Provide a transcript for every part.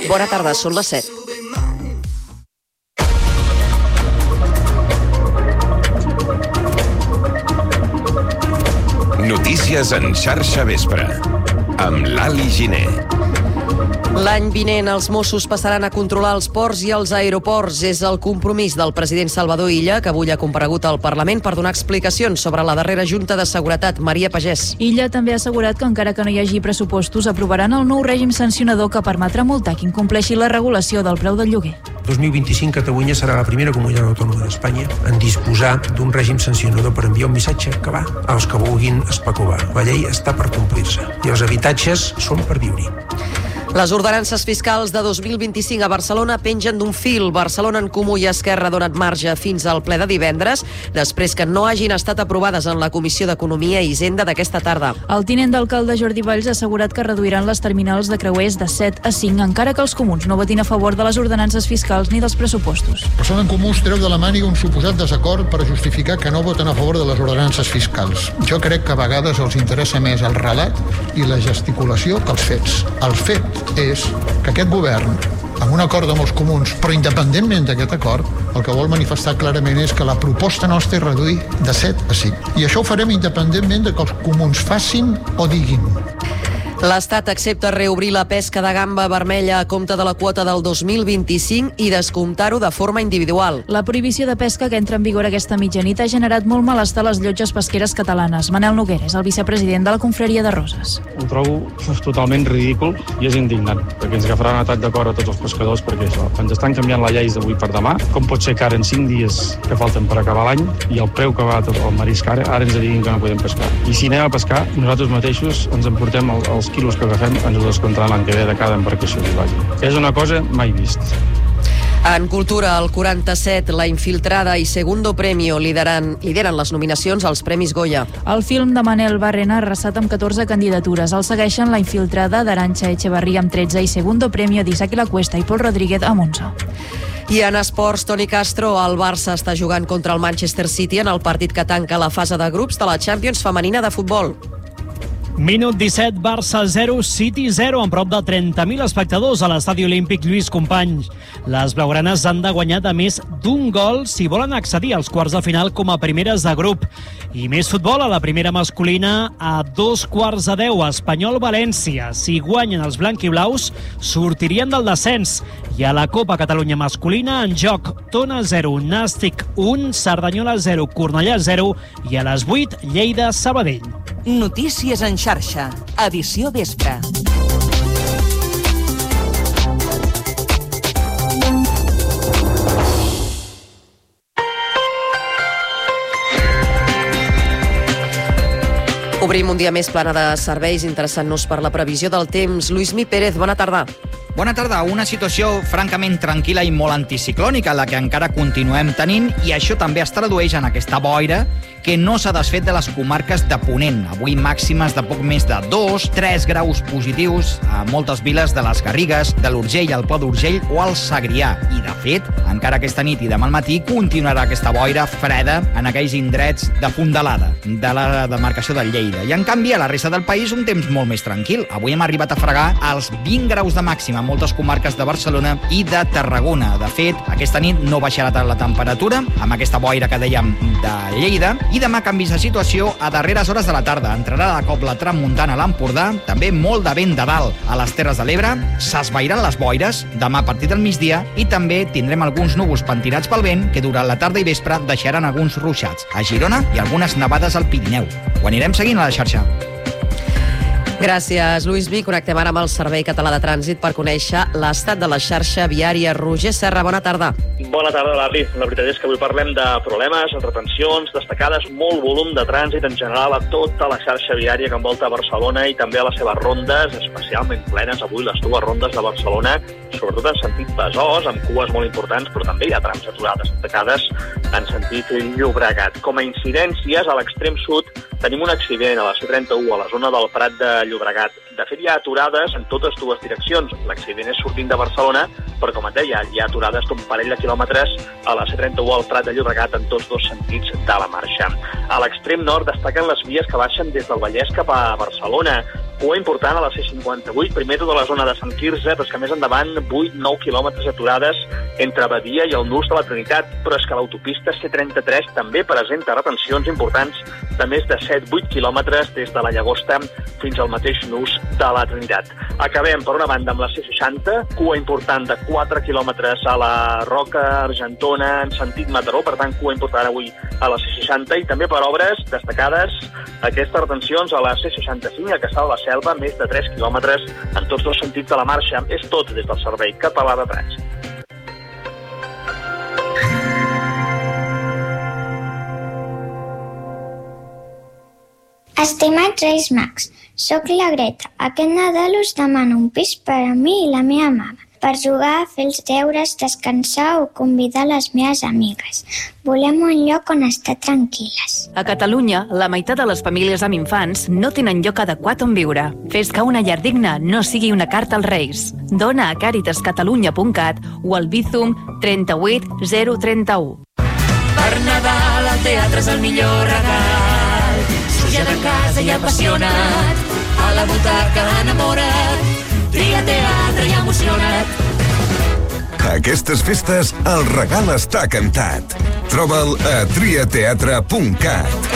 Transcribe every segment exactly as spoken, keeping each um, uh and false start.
Bona tarda, són les set. Notícies en xarxa vespre, amb l'Ali Giner. L'any vinent els Mossos passaran a controlar els ports i els aeroports. És el compromís del president Salvador Illa, que avui ha comparegut al Parlament per donar explicacions sobre la darrera Junta de Seguretat. Maria Pagès. Illa també ha assegurat que encara que no hi hagi pressupostos, aprovaran el nou règim sancionador que permetrà multar qui incompleixi la regulació del preu del lloguer. dos mil vint-i-cinc Catalunya serà la primera comunitat autònoma d'Espanya en disposar d'un règim sancionador per enviar un missatge que va als que vulguin especular. La llei està per complir-se i els habitatges són per viure. Les ordenances fiscals de dos mil vint-i-cinc a Barcelona pengen d'un fil. Barcelona en Comú i Esquerra ha donat marge fins al ple de divendres, després que no hagin estat aprovades en la Comissió d'Economia i Hisenda d'aquesta tarda. El tinent d'alcalde Jordi Valls ha assegurat que reduiran les terminals de creuers de set a cinc, encara que els comuns no votin a favor de les ordenances fiscals ni dels pressupostos. Barcelona en Comú es treu de la màniga un suposat desacord per justificar que no voten a favor de les ordenances fiscals. Jo crec que a vegades els interessa més el relat i la gesticulació que els fets. El fet és que aquest govern, amb un acord amb els comuns, però independentment d'aquest acord, el que vol manifestar clarament és que la proposta nostra és reduir de set a cinc. I això ho farem independentment de que els comuns facin o diguin. L'Estat accepta reobrir la pesca de gamba vermella a compte de la quota del dos mil vint-i-cinc i descomptar-ho de forma individual. La prohibició de pesca que entra en vigor aquesta mitjanit ha generat molt malestar a les llotges pesqueres catalanes. Manel Noguera és el vicepresident de la Confraria de Roses. Ho trobo totalment ridícul i és indignant, perquè ens agafaran atac de cor a tots els pescadors, perquè això, ens estan canviant la llei d'avui per demà. Com pot ser que ara en cinc dies que falten per acabar l'any i el preu que va tot el marisc ara, ara ens diguin que no podem pescar. I si anem a pescar, nosaltres mateixos ens emportem el, els quilos que agafem, ens ho descomptaran l'any que ve de cada embarcació que vagi. És una cosa mai vist. En cultura, el quaranta-set, La Infiltrada i Segundo Premio lideren, lideren les nominacions als Premis Goya. El film de Manel Barrena ha arrasat amb catorze candidatures. El segueixen La Infiltrada d'Arantxa Echevarría amb tretze i Segundo Premio d'Isaac La Cuesta i Pol Rodríguez amb onze. I en esports, Toni Castro, el Barça està jugant contra el Manchester City en el partit que tanca la fase de grups de la Champions femenina de futbol. Minut disset, Barça zero, City zero, amb prop de trenta mil espectadors a l'estadi olímpic Lluís Companys. Les blaugranes han de guanyar de més d'un gol si volen accedir als quarts de final com a primeres de grup. I més futbol a la primera masculina a dos quarts de deu, Espanyol-València. Si guanyen els blanquiblaus, sortirien del descens. I a la Copa Catalunya masculina, en joc Tona zero, Nàstic un, Cerdanyola zero, Cornellà zero i a les vuit, Lleida-Sabadell. Notícies en xarxa, edició vespre. Obrim un dia més plana de serveis, interessant-nos per la previsió del temps. Lluís Mi Pérez, bona tarda. Bona tarda. Una situació francament tranquil·la i molt anticiclònica, la que encara continuem tenint, i això també es tradueix en aquesta boira que no s'ha desfet de les comarques de Ponent. Avui màximes de poc més de dos, tres graus positius a moltes viles de les Garrigues, de l'Urgell, el Pla d'Urgell o el Segrià. I, de fet, encara aquesta nit i demà al matí continuarà aquesta boira freda en aquells indrets de fondalada de la demarcació de Lleida. I, en canvi, a la resta del país un temps molt més tranquil. Avui hem arribat a fregar els vint graus de màxima a moltes comarques de Barcelona i de Tarragona. De fet, aquesta nit no baixarà tant la temperatura, amb aquesta boira que dèiem de Lleida, i demà canvis de situació a darreres hores de la tarda. Entrarà de cop la tramuntana a l'Empordà, també molt de vent de dalt a les Terres de l'Ebre, s'esvairan les boires demà a partir del migdia i també tindrem alguns núvols pentinats pel vent que durant la tarda i vespre deixaran alguns ruixats a Girona i algunes nevades al Pirineu. Ho anirem seguint a la xarxa. Gràcies, Lluís Mi. Connectem ara amb el Servei Català de Trànsit per conèixer l'estat de la xarxa viària. Roger Serra, bona tarda. Bona tarda, Lali. La veritat és que avui parlem de problemes, retencions, destacades, molt volum de trànsit en general a tota la xarxa viària que envolta Barcelona i també a les seves rondes, especialment plenes avui les dues rondes de Barcelona, sobretot en sentit Besòs, amb cues molt importants, però també hi ha trams aturades, destacades en sentit Llobregat. Com a incidències, a l'extrem sud tenim un accident a la C trenta-u, a la zona del Prat de Llobregat. De fet, hi ha aturades en totes dues direccions. L'accident és sortint de Barcelona, però, com et deia, hi ha aturades d'un parell de quilòmetres a la C trenta-u al Prat de Llobregat en tots dos sentits de la marxa. A l'extrem nord destaquen les vies que baixen des del Vallès cap a Barcelona. Cua important a la C cinquanta-vuit, primer tota la zona de Sant Quirze, però és que més endavant vuit nou quilòmetres aturades entre Badia i el Nus de la Trinitat, però és que l'autopista C trenta-tres també presenta retencions importants de més de set vuit quilòmetres des de la Llagosta fins al mateix Nus de la Trinitat. Acabem, per una banda, amb la C seixanta, cua important de quatre quilòmetres a la Roca Argentona en sentit Mataró, per tant, cua important avui a la C seixanta, i també per obres destacades aquestes retencions a la C seixanta-cinc a Cassà de la Selva, més de tres quilòmetres en tots dos sentits de la marxa. És tot des del Servei Català de Trànsit. Estimats Reis Mags, soc la Greta. Aquest Nadal us demano un pis per a mi i la meva mama, per jugar, fer els deures, descansar o convidar les meves amigues. Volem un lloc on estar tranquil·les. A Catalunya, la meitat de les famílies amb infants no tenen lloc adequat on viure. Fes que una llar digna no sigui una carta als Reis. Dona a càritas catalunya punt cat o al Bizum trenta-vuit zero trenta-u. Per Nadal el teatre és el millor regal. Sorja de casa i apassionat, a la butaca enamorat, tria teatre i emocionat. Aquestes festes el regal està cantat. Troba'l a tria teatre punt cat.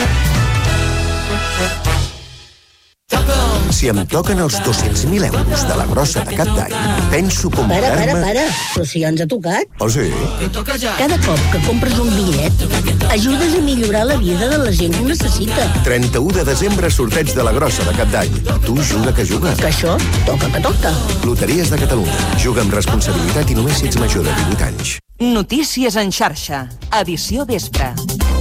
Si em toquen els dos-cents mil euros de la grossa de cap d'any, penso comprar-me... Para, para, para. Però si ja ens ha tocat. Oh, sí? Cada cop que compres un bitllet, ajudes a millorar la vida de la gent que ho necessita. trenta-u de desembre, sorteig de la grossa de cap d'any. Tu juga que juga. Que això toca que toca. Loteries de Catalunya. Juga amb responsabilitat i només si ets major de divuit anys. Notícies en xarxa. Edició vespre.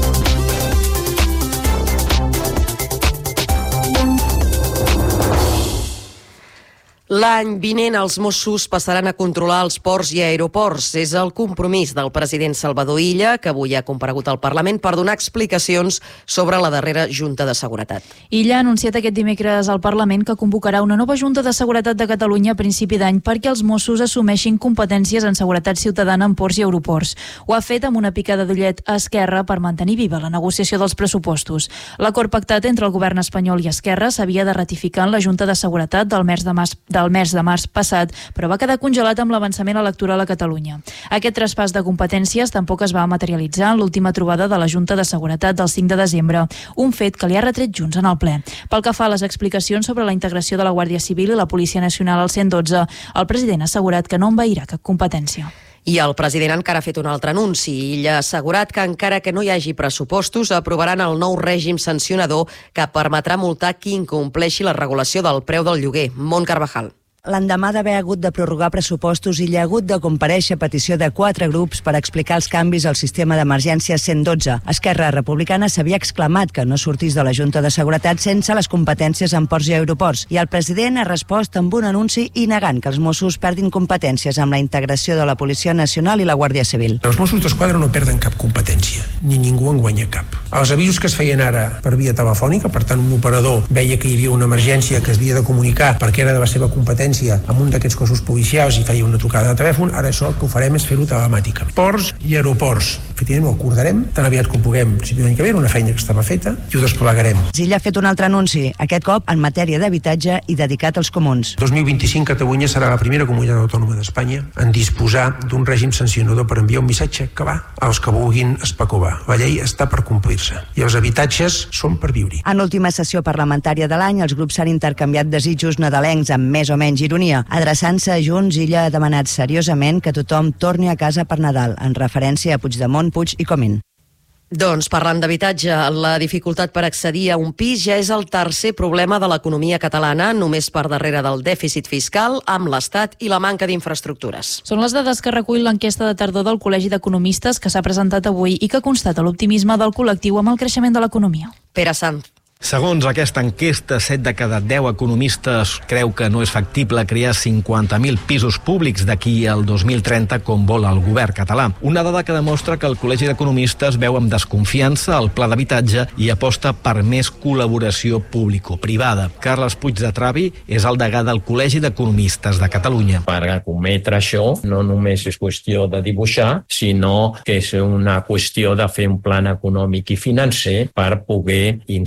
L'any vinent els Mossos passaran a controlar els ports i aeroports. És el compromís del president Salvador Illa, que avui ha comparegut al Parlament per donar explicacions sobre la darrera Junta de Seguretat. Illa ha anunciat aquest dimecres al Parlament que convocarà una nova Junta de Seguretat de Catalunya a principi d'any perquè els Mossos assumeixin competències en seguretat ciutadana en ports i aeroports. Ho ha fet amb una picada d'ullet a Esquerra per mantenir viva la negociació dels pressupostos. L'acord pactat entre el govern espanyol i Esquerra s'havia de ratificar en la Junta de Seguretat del mes de març del mes de març passat, però va quedar congelat amb l'avançament electoral a Catalunya. Aquest traspàs de competències tampoc es va materialitzar en l'última trobada de la Junta de Seguretat del cinc de desembre, un fet que li ha retret Junts en el ple. Pel que fa a les explicacions sobre la integració de la Guàrdia Civil i la Policia Nacional al cent dotze, el president ha assegurat que no envairà cap competència. I el president encara ha fet un altre anunci. Illa ha assegurat que encara que no hi hagi pressupostos, aprovaran el nou règim sancionador que permetrà multar qui incompleixi la regulació del preu del lloguer. Mont Carvajal. L'endemà d'haver hagut de prorrogar pressupostos, Illa ha hagut de comparèixer a petició de quatre grups per explicar els canvis al sistema d'emergència cent dotze. Esquerra Republicana s'havia exclamat que no sortís de la Junta de Seguretat sense les competències en ports i aeroports, i el president ha respost amb un anunci i negant que els Mossos perdin competències amb la integració de la Policia Nacional i la Guàrdia Civil. Els Mossos d'Esquadra no perden cap competència, ni ningú en guanya cap. Els avisos que es feien ara per via telefònica, per tant un operador veia que hi havia una emergència que es havia de comunicar perquè era de la seva competència amb un d'aquests cossos policials i feia una trucada de telèfon, ara això el que ho farem és fer-ho telemàticament. Ports i aeroports, efectivament ho acordarem tan aviat com puguem, si l'any que ve, una feina que estava feta i ho desplegarem. Illa ha fet un altre anunci, aquest cop en matèria d'habitatge i dedicat als comuns. dos mil vint-i-cinc Catalunya serà la primera comunitat autònoma d'Espanya en disposar d'un règim sancionador per enviar un missatge que va als que vulguin especular. La llei està per complir-se i els habitatges són per viure. En l'última sessió parlamentària de l'any, els grups s'han intercanviat desitjos nadalencs amb més o menys ironia. Adreçant-se a Junts, Illa ha demanat seriosament que tothom torni a casa per Nadal, en referència a Puigdemont, Puig i Comín. Doncs parlant d'habitatge, la dificultat per accedir a un pis ja és el tercer problema de l'economia catalana, només per darrere del dèficit fiscal, amb l'Estat i la manca d'infraestructures. Són les dades que recull l'enquesta de tardor del Col·legi d'Economistes que s'ha presentat avui i que constata l'optimisme del col·lectiu amb el creixement de l'economia. Pere Sanz. Segons aquesta enquesta, set de cada deu economistes creu que no és factible crear cinquanta mil pisos públics d'aquí al dos mil trenta com vol el govern català. Una dada que demostra que el Col·legi d'Economistes veu amb desconfiança el pla d'habitatge i aposta per més col·laboració público-privada. Carles Puig de Travi és el degà del Col·legi d'Economistes de Catalunya. Per cometre això no només és qüestió de dibuixar, sinó que és una qüestió de fer un plan econòmic i financer per poder incentivar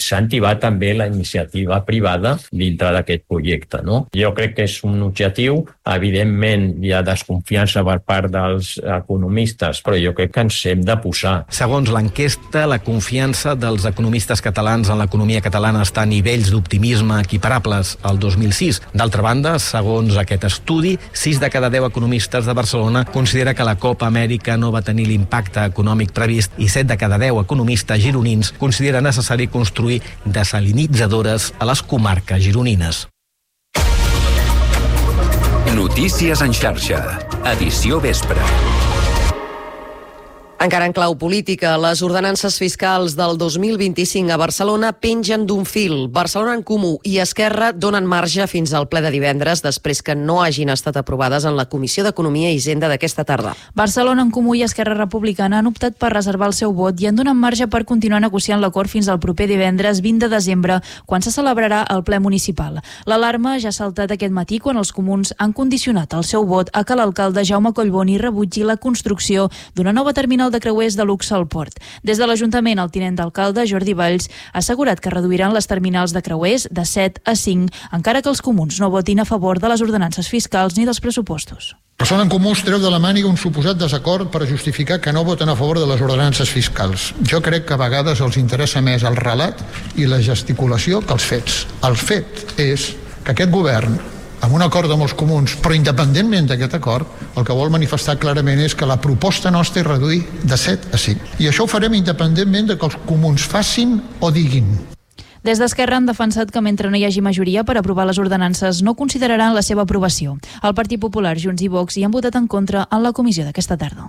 incentivar també la iniciativa privada dintre d'aquest projecte, no? Jo crec que és un objectiu, evidentment hi ha desconfiança per part dels economistes, però jo crec que ens hem de posar. Segons l'enquesta, la confiança dels economistes catalans en l'economia catalana està a nivells d'optimisme equiparables al dos mil sis. D'altra banda, segons aquest estudi, sis de cada deu economistes de Barcelona considera que la Copa Amèrica no va tenir l'impacte econòmic previst i set de cada deu economistes gironins considera necessari construir desalinitzadores a les comarques gironines. Notícies en xarxa, edició vespre. Encara en clau política, les ordenances fiscals del dos mil vint-i-cinc a Barcelona pengen d'un fil. Barcelona en Comú i Esquerra donen marge fins al ple de divendres després que no hagin estat aprovades en la Comissió d'Economia i Hisenda d'aquesta tarda. Barcelona en Comú i Esquerra Republicana han optat per reservar el seu vot i en donen marge per continuar negociant l'acord fins al proper divendres vint de desembre, quan se celebrarà el ple municipal. L'alarma ja ha saltat aquest matí quan els comuns han condicionat el seu vot a que l'alcalde Jaume Collboni rebutgi la construcció d'una nova terminal de creuers de luxe al port. Des de l'Ajuntament, el tinent d'alcalde, Jordi Valls, ha assegurat que reduiran les terminals de creuers de set a cinc, encara que els comuns no votin a favor de les ordenances fiscals ni dels pressupostos. Barcelona en Comú es treu de la màniga un suposat desacord per justificar que no voten a favor de les ordenances fiscals. Jo crec que a vegades els interessa més el relat i la gesticulació que els fets. El fet és que aquest govern, amb un acord amb els comuns, però independentment d'aquest acord, el que vol manifestar clarament és que la proposta nostra és reduir de set a cinc. I això ho farem independentment de que els comuns facin o diguin. Des d'Esquerra han defensat que mentre no hi hagi majoria per aprovar les ordenances no consideraran la seva aprovació. El Partit Popular, Junts i Vox hi han votat en contra en la comissió d'aquesta tarda.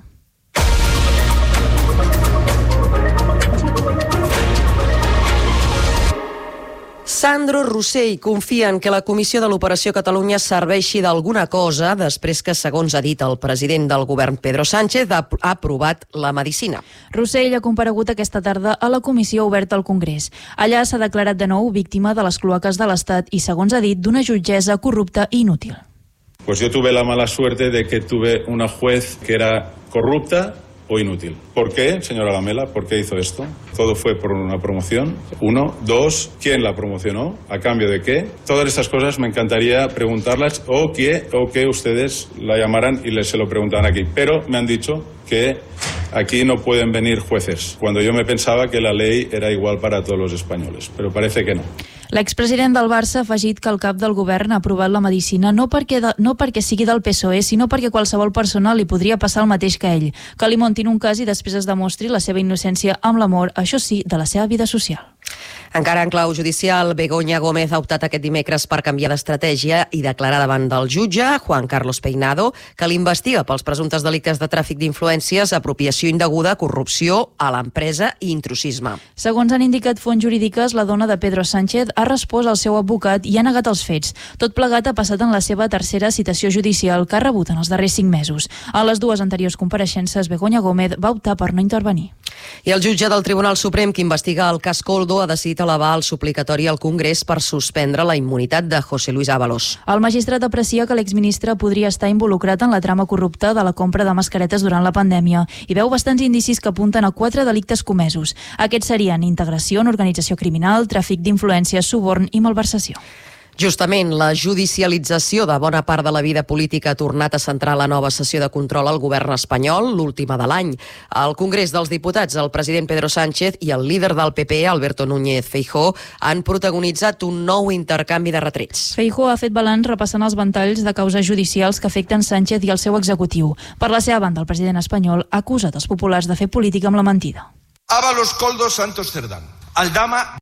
Sandro Rossell confia en que la comissió de l'Operació Catalunya serveixi d'alguna cosa després que, segons ha dit el president del govern Pedro Sánchez, ha aprovat la medicina. Rossell ha comparegut aquesta tarda a la comissió oberta al Congrés. Allà s'ha declarat de nou víctima de les cloaques de l'Estat i, segons ha dit, d'una jutgessa corrupta i inútil. Pues yo tuve la mala suerte de que tuve una juez que era corrupta o inútil. ¿Por qué, señora Lamela? ¿Por qué hizo esto? Todo fue por una promoción. Uno. Dos. ¿Quién la promocionó? ¿A cambio de qué? Todas estas cosas me encantaría preguntarlas o que, o que ustedes la llamaran y les se lo preguntaran aquí. Pero me han dicho que aquí no pueden venir jueces, cuando yo me pensaba que la ley era igual para todos los españoles, pero parece que no. L'expresident del Barça ha afegit que el cap del govern ha aprovat la medicina no perquè, de, no perquè sigui del P S O E, sinó perquè qualsevol persona li podria passar el mateix que ell, que li montin un cas i després es demostri la seva innocència amb l'amor, això sí, de la seva vida social. Encara en clau judicial, Begoña Gómez ha optat aquest dimecres per canviar d'estratègia i declarar davant del jutge, Juan Carlos Peinado, que l'investiga pels presumptes delictes de tràfic d'influències, apropiació indeguda, corrupció a l'empresa i intrusisme. Segons han indicat fonts jurídiques, la dona de Pedro Sánchez ha respost al seu advocat i ha negat els fets. Tot plegat ha passat en la seva tercera citació judicial que ha rebut en els darrers cinc mesos. A les dues anteriors compareixences, Begoña Gómez va optar per no intervenir. I el jutge del Tribunal Suprem que investiga el cas Koldo ha decidit elevar el suplicatori al Congrés per suspendre la immunitat de José Luis Ábalos. El magistrat aprecia que l'exministre podria estar involucrat en la trama corrupta de la compra de mascaretes durant la pandèmia i veu bastants indicis que apunten a quatre delictes comesos. Aquests serien integració en organització criminal, tràfic d'influències, suborn i malversació. Justament, la judicialització de bona part de la vida política ha tornat a centrar la nova sessió de control al govern espanyol, l'última de l'any. Al Congrés dels Diputats, el president Pedro Sánchez i el líder del P P, Alberto Núñez Feijóo, han protagonitzat un nou intercanvi de retrets. Feijóo ha fet balanç repassant els ventalls de causes judicials que afecten Sánchez i el seu executiu. Per la seva banda, el president espanyol ha acusat els populars de fer política amb la mentida. Ábalos, Koldo, Santos, Cerdán. Aldama,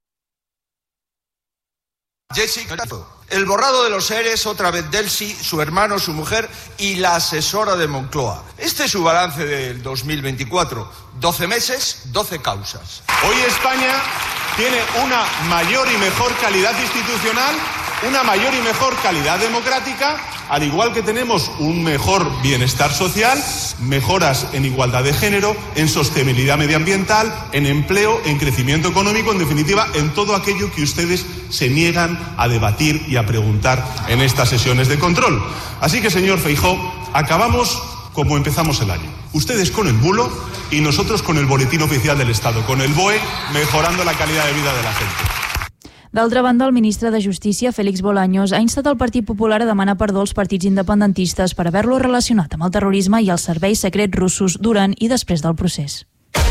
Jessica, el borrado de los seres, otra vez Delcy, su hermano, su mujer y la asesora de Moncloa. Este es su balance del dos mil veinticuatro. doce meses, doce causas. Hoy España tiene una mayor y mejor calidad institucional, una mayor y mejor calidad democrática, al igual que tenemos un mejor bienestar social, mejoras en igualdad de género, en sostenibilidad medioambiental, en empleo, en crecimiento económico, en definitiva, en todo aquello que ustedes se niegan a debatir y a preguntar en estas sesiones de control. Así que, señor Feijóo, acabamos como empezamos el año. Ustedes con el bulo y nosotros con el boletín oficial del Estado, con el B O E, mejorando la calidad de vida de la gente. D'altra banda, el ministre de Justícia, Félix Bolaños, ha instat el Partit Popular a demanar perdó als partits independentistes per haver-lo relacionat amb el terrorisme i els serveis secrets russos durant i després del procés.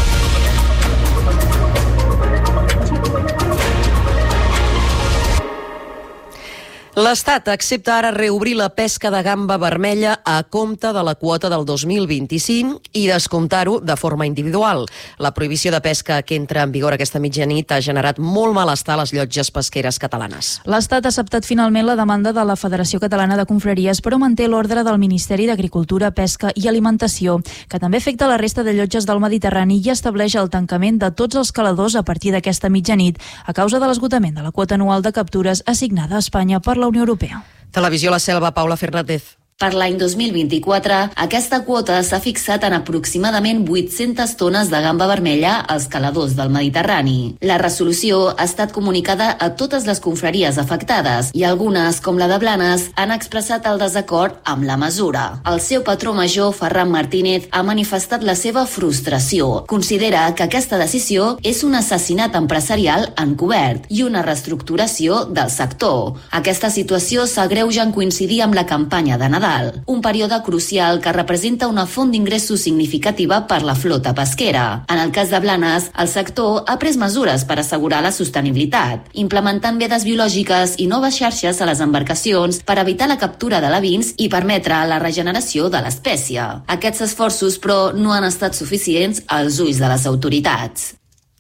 L'Estat accepta ara reobrir la pesca de gamba vermella a compte de la quota del dos mil vint-i-cinc i descomptar-ho de forma individual. La prohibició de pesca que entra en vigor aquesta mitjanit ha generat molt malestar a les llotges pesqueres catalanes. L'Estat ha acceptat finalment la demanda de la Federació Catalana de Confraries, però manté l'ordre del Ministeri d'Agricultura, Pesca i Alimentació, que també afecta la resta de llotges del Mediterrani i estableix el tancament de tots els caladors a partir d'aquesta mitjanit a causa de l'esgotament de la quota anual de captures assignada a Espanya per la Unió Europea. Televisió La Selva, Paula Fernández. Per l'any dos mil vint-i-quatre, aquesta quota s'ha fixat en aproximadament vuit-centes tones de gamba vermella als caladors del Mediterrani. La resolució ha estat comunicada a totes les confraries afectades i algunes, com la de Blanes, han expressat el desacord amb la mesura. El seu patró major, Ferran Martínez, ha manifestat la seva frustració. Considera que aquesta decisió és un assassinat empresarial encobert i una reestructuració del sector. Aquesta situació s'agreuja en coincidir amb la campanya de Nadal, un període crucial que representa una font d'ingressos significativa per la flota pesquera. En el cas de Blanes, el sector ha pres mesures per assegurar la sostenibilitat, implementant vedes biològiques i noves xarxes a les embarcacions per evitar la captura d'alevins i permetre la regeneració de l'espècie. Aquests esforços, però, no han estat suficients als ulls de les autoritats.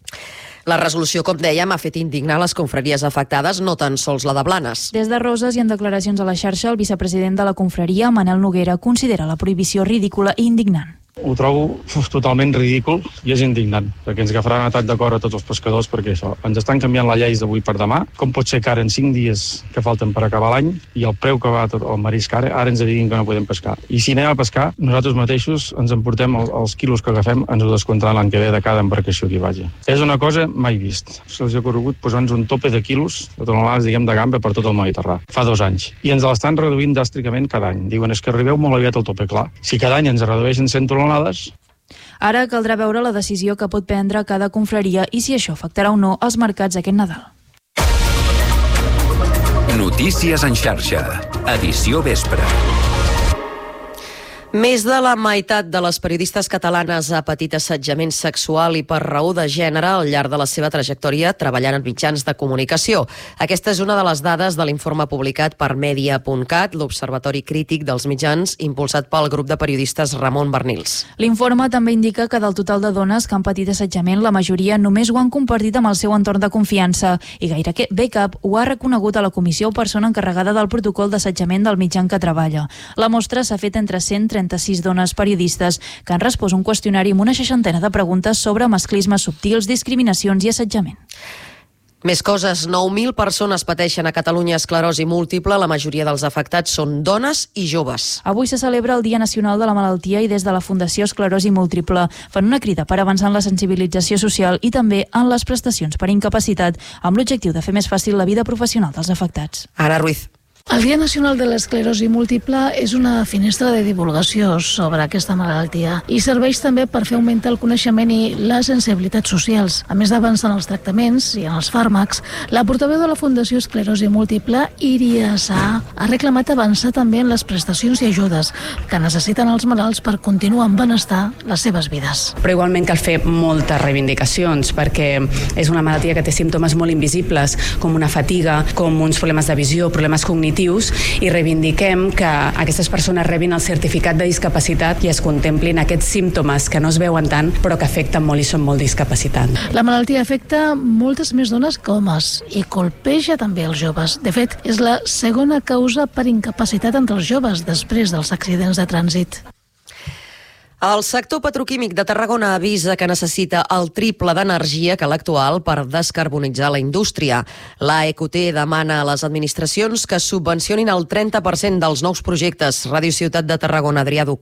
La resolució, com dèiem, ha fet indignar les confraries afectades, no tan sols la de Blanes. Des de Roses i en declaracions a la xarxa, el vicepresident de la confraria, Manel Noguera, considera la prohibició ridícula i indignant. Ho trobo uf, totalment ridícul i és indignant, perquè ens agafaran a tall de cor a tots els pescadors, perquè això, ens estan canviant la llei d'avui per demà. Com pot ser que ara en cinc dies que falten per acabar l'any i el preu que va tot el marisc ara, ara ens diguin que no podem pescar. I si anem a pescar, nosaltres mateixos ens emportem el, els quilos que agafem, ens ho descomptaran l'any que ve de cada embarcació que hi vagi. És una cosa mai vist. Se'ls ha corregut posar-nos un tope de quilos, de tonelades, diguem, de gamba per tot el Mediterrani. Fa dos anys. I ens l'estan reduint dràsticament cada any. Diuen, és que arribeu molt aviat al tope, clar. Si cada any ens redueixen cent tonelades, ara caldrà veure la decisió que pot prendre cada confraria i si això afectarà o no els mercats aquest Nadal. Notícies en xarxa. Edició vespre. Més de la meitat de les periodistes catalanes ha patit assetjament sexual i per raó de gènere al llarg de la seva trajectòria treballant en mitjans de comunicació. Aquesta és una de les dades de l'informe publicat per Media punt cat, l'Observatori Crític dels Mitjans, impulsat pel grup de periodistes Ramon Bernils. L'informe també indica que del total de dones que han patit assetjament, la majoria només ho han compartit amb el seu entorn de confiança i gairebé cap ho ha reconegut a la comissió o persona encarregada del protocol d'assetjament del mitjà en què treballa. La mostra s'ha fet entre cent trenta-sis dones periodistes que han respost un qüestionari amb una seixantena de preguntes sobre masclismes subtils, discriminacions i assetjament. Més coses, nou mil persones pateixen a Catalunya esclerosi múltiple, la majoria dels afectats són dones i joves. Avui se celebra el Dia Nacional de la Malaltia i des de la Fundació Esclerosi Múltiple fan una crida per avançar en la sensibilització social i també en les prestacions per incapacitat amb l'objectiu de fer més fàcil la vida professional dels afectats. Ana Ruiz. El Dia Nacional de l'Esclerosi Múltiple és una finestra de divulgació sobre aquesta malaltia i serveix també per fer augmentar el coneixement i les sensibilitats socials. A més d'avançar en els tractaments i en els fàrmacs, la portaveu de la Fundació Esclerosi Múltiple, Iria Sá, ha reclamat avançar també en les prestacions i ajudes que necessiten els malalts per continuar amb benestar les seves vides. Però igualment cal fer moltes reivindicacions perquè és una malaltia que té símptomes molt invisibles com una fatiga, com uns problemes de visió, problemes cognitius, i reivindiquem que aquestes persones rebin el certificat de discapacitat i es contemplin aquests símptomes que no es veuen tant però que afecten molt i són molt discapacitants. La malaltia afecta moltes més dones que homes i colpeja també els joves. De fet, és la segona causa per incapacitat entre els joves després dels accidents de trànsit. El sector petroquímic de Tarragona avisa que necessita el triple d'energia que l'actual per descarbonitzar la indústria. L'A E Q T demana a les administracions que subvencionin el trenta per cent dels nous projectes. Ràdio Ciutat de Tarragona, Adrià Duc.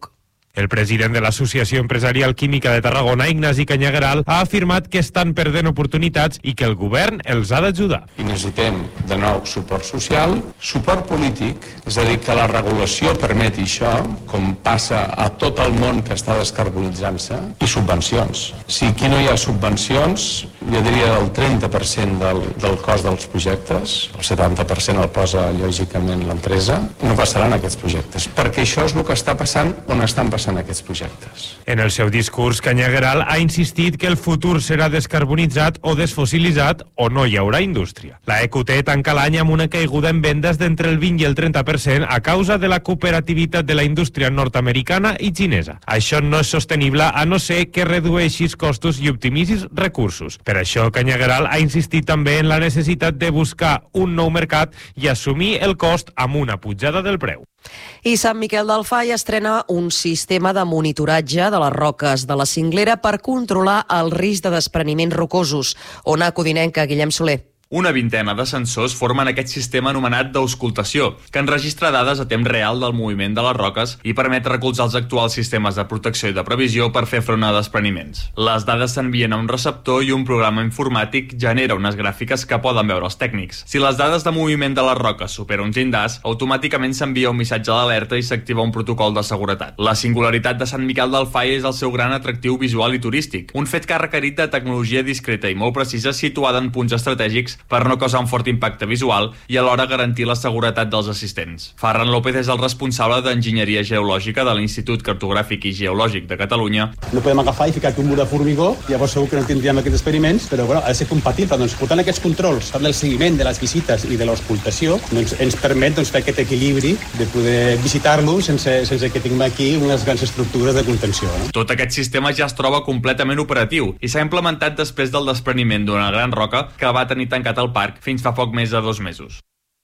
El president de l'Associació Empresarial Química de Tarragona, Ignasi Canyagueral, ha afirmat que estan perdent oportunitats i que el govern els ha d'ajudar. I necessitem, de nou, suport social, suport polític, és a dir, que la regulació permeti això, com passa a tot el món que està descarbonitzant-se, i subvencions. Si aquí no hi ha subvencions, jo diria el trenta per cent del, del cost dels projectes, el setanta per cent el posa, lògicament, l'empresa, no passaran aquests projectes, perquè això és el que està passant on estan passant en aquests projectes. En el seu discurs, Canyagueral ha insistit que el futur serà descarbonitzat o desfossilitzat o no hi haurà indústria. La E Q T tanca l'any amb una caiguda en vendes d'entre el vint i el trenta per cent a causa de la cooperativitat de la indústria nord-americana i xinesa. Això no és sostenible a no ser que redueixis costos i optimitzis recursos. Per això, Canyagueral ha insistit també en la necessitat de buscar un nou mercat i assumir el cost amb una pujada del preu. I Sant Miquel del Fai estrena un sistema de monitoratge de les roques de la cinglera per controlar el risc de despreniments rocosos. Ona Codinenca, Guillem Soler. Una vintena de sensors formen aquest sistema anomenat d'auscultació, que enregistra dades a temps real del moviment de les roques i permet recolzar els actuals sistemes de protecció i de previsió per fer front a despreniments. Les dades s'envien a un receptor i un programa informàtic genera unes gràfiques que poden veure els tècnics. Si les dades de moviment de les roques supera uns llindars, automàticament s'envia un missatge d'alerta i s'activa un protocol de seguretat. La singularitat de Sant Miquel del Fai és el seu gran atractiu visual i turístic, un fet que ha requerit de tecnologia discreta i molt precisa situada en punts estratègics per no causar un fort impacte visual i alhora garantir la seguretat dels assistents. Ferran López és el responsable d'Enginyeria Geològica de l'Institut Cartogràfic i Geològic de Catalunya. No podem agafar i ficar aquí un mur de formigó, llavors segur que no tindríem aquests experiments, però bueno, ha de ser compatible. Doncs, portant aquests controls del seguiment de les visites i de l'auscultació doncs, ens permet doncs, fer aquest equilibri de poder visitar-lo sense, sense que tinguem aquí unes grans estructures de contenció. No? Tot aquest sistema ja es troba completament operatiu i s'ha implementat després del despreniment d'una gran roca que va tenir tancat al parc fins fa poc més de dos mesos.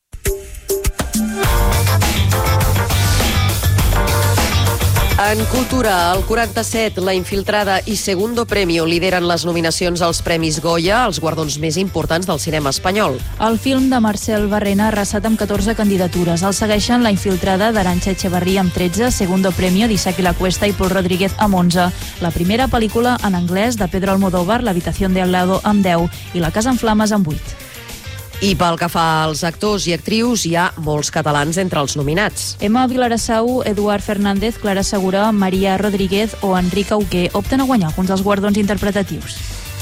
En cultura, el quaranta-set, La Infiltrada i Segundo Premio lideren les nominacions als Premis Goya, els guardons més importants del cinema espanyol. El film de Marcel Barrena ha arrasat amb catorze candidatures. El segueixen La Infiltrada d'Arantxa Echeverría amb tretze, Segundo Premio d'Isaac La Cuesta i Pol Rodríguez amb onze. La primera pel·lícula en anglès de Pedro Almodóvar, L'habitación de al lado, amb deu i La casa en flames amb vuit. I pel que fa als actors i actrius, hi ha molts catalans entre els nominats. Emma Vilarassau, Eduard Fernández, Clara Segura, Maria Rodríguez o Enric Auqué opten a guanyar alguns dels guardons interpretatius.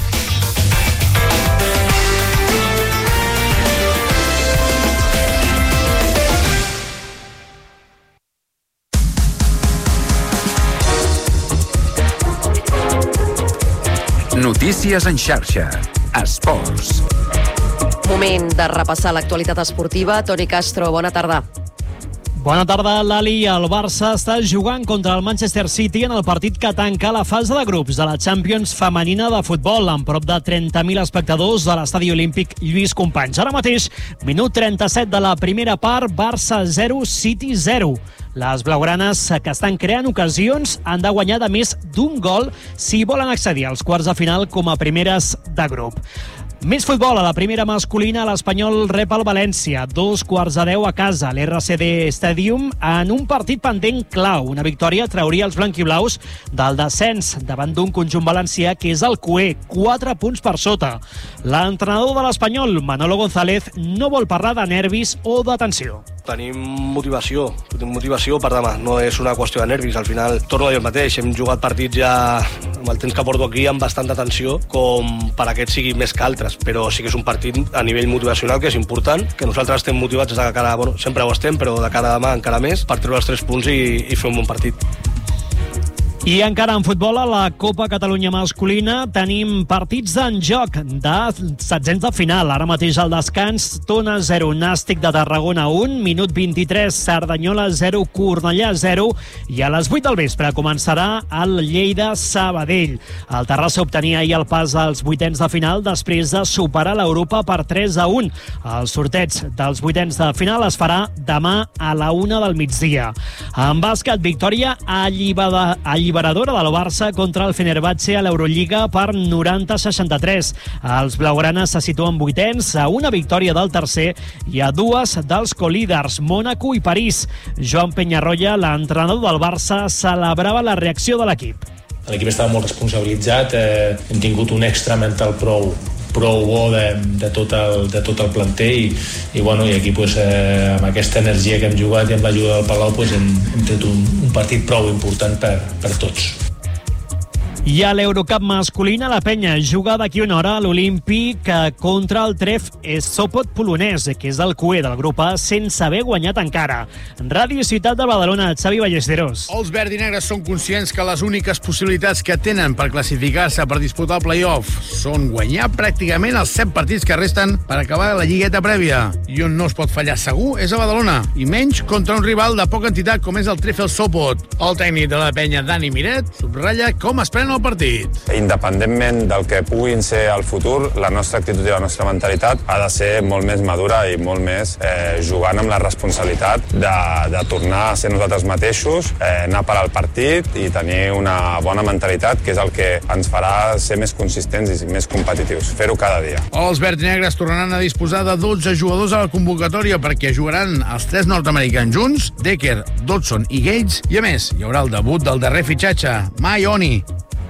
Notícies en xarxa. Esports. Moment de repassar l'actualitat esportiva. Toni Castro, bona tarda. Bona tarda, Lali. El Barça està jugant contra el Manchester City en el partit que tanca la fase de grups de la Champions femenina de futbol amb prop de trenta mil espectadors a l'estadi olímpic Lluís Companys. Ara mateix, minut trenta-set de la primera part, Barça zero, City zero. Les blaugranes, que estan creant ocasions, han de guanyar de més d'un gol si volen accedir als quarts de final com a primeres de grup. Més futbol a la primera masculina, l'Espanyol rep el València, dos quarts de deu a casa, l'R C D Stadium, en un partit pendent clau. Una victòria trauria els blanquiblaus del descens davant d'un conjunt valencià que és el Cué, quatre punts per sota. L'entrenador de l'Espanyol, Manolo González, no vol parlar de nervis o de tensió. Tenim motivació, tenim motivació per demà, no és una qüestió de nervis. Al final, torno a dir el mateix, hem jugat partits ja amb el temps que porto aquí amb bastanta tensió, com per aquest sigui més que altres, però sí que és un partit a nivell motivacional que és important, que nosaltres estem motivats de cara, bueno, sempre ho estem, però de cara a demà encara més, per treure els tres punts i, i fer un bon partit. I encara en futbol, a la Copa Catalunya masculina tenim partits en joc de setzents de final. Ara mateix al descans, Tona zero, Nàstic de Tarragona un, minut vint-i-tres, Cerdanyola zero, Cornellà zero, i a les vuit del vespre començarà el Lleida-Sabadell. El Terrassa obtenia ahir el pas als vuitens de final després de superar l'Europa per tres a un. El sorteig dels vuitens de final es farà demà a la una del migdia. En bàsquet, victòria alliberada, alliberada alliberadora del Barça contra el Fenerbahçe a l'Eurolliga per noranta a seixanta-tres. Els blaugranes se situen vuitens a una victòria del tercer i a dues dels colíders, Mònaco i París. Joan Peñarroya, l'entrenador del Barça, celebrava la reacció de l'equip. L'equip estava molt responsabilitzat, eh, hem tingut un extra mental prou, prou bo de, de, tot el, de tot el planter i, i, bueno, i aquí pues, eh, amb aquesta energia que hem jugat i amb l'ajuda del Palau pues, hem, hem tret un, un partit prou important per, per tots. I a l'Eurocup masculina, la Penya juga d'aquí una hora a l'Olímpic contra el Tref Sopot polonès, que és el cué del grup A, sense haver guanyat encara. Ràdio Ciutat de Badalona, Xavi Ballesteros. Els verds i negres són conscients que les úniques possibilitats que tenen per classificar-se per disputar el play-off són guanyar pràcticament els set partits que resten per acabar la lligueta prèvia. I on no es pot fallar segur és a Badalona, i menys contra un rival de poca entitat com és el Tref Sopot. El tècnic de la Penya, Dani Miret, subratlla com es pren el partit. Independentment del que puguin ser al futur, la nostra actitud i la nostra mentalitat ha de ser molt més madura i molt més eh, jugant amb la responsabilitat de, de tornar a ser nosaltres mateixos, eh, anar per al partit i tenir una bona mentalitat, que és el que ens farà ser més consistents i més competitius, fer-ho cada dia. Els verds i negres tornaran a disposar de dotze jugadors a la convocatòria perquè jugaran els tres nord-americans junts, Decker, Dodson i Gates, i a més hi haurà el debut del darrer fitxatge, Maioni.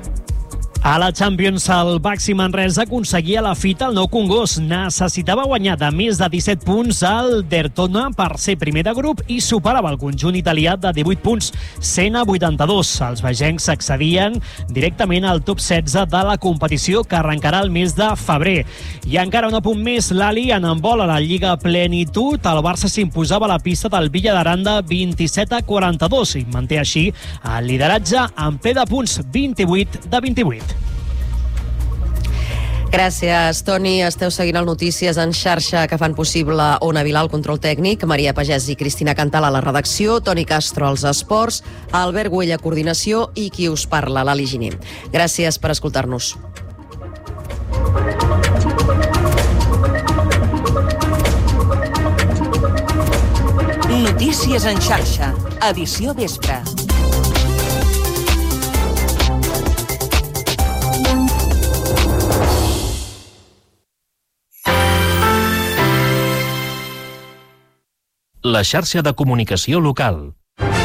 A la Champions, el Baxi Manresa aconseguia la fita al Nou Congost. Necessitava guanyar de més de disset punts al Dertona per ser primer de grup i superava el conjunt italià de divuit punts, cent a vuitanta-dos. Els vegencs accedien directament al top setze de la competició, que arrencarà el mes de febrer. I encara un apunt més, l'Ali en handbol a la Lliga Plenitud. El Barça s'imposava a la pista del Villa d'Aranda vint-i-set a quaranta-dos i manté així el lideratge en ple de punts, vint-i-vuit de vint-i-vuit. Gràcies, Toni. Esteu seguint el Notícies en xarxa que fan possible Ona Vilà, el control tècnic, Maria Pagès i Cristina Cantal a la redacció, Toni Castro als esports, Albert Güell a coordinació i qui us parla, l'Ali Giner. Gràcies per escoltar-nos. Notícies en xarxa, edició vespre. La xarxa de comunicació local.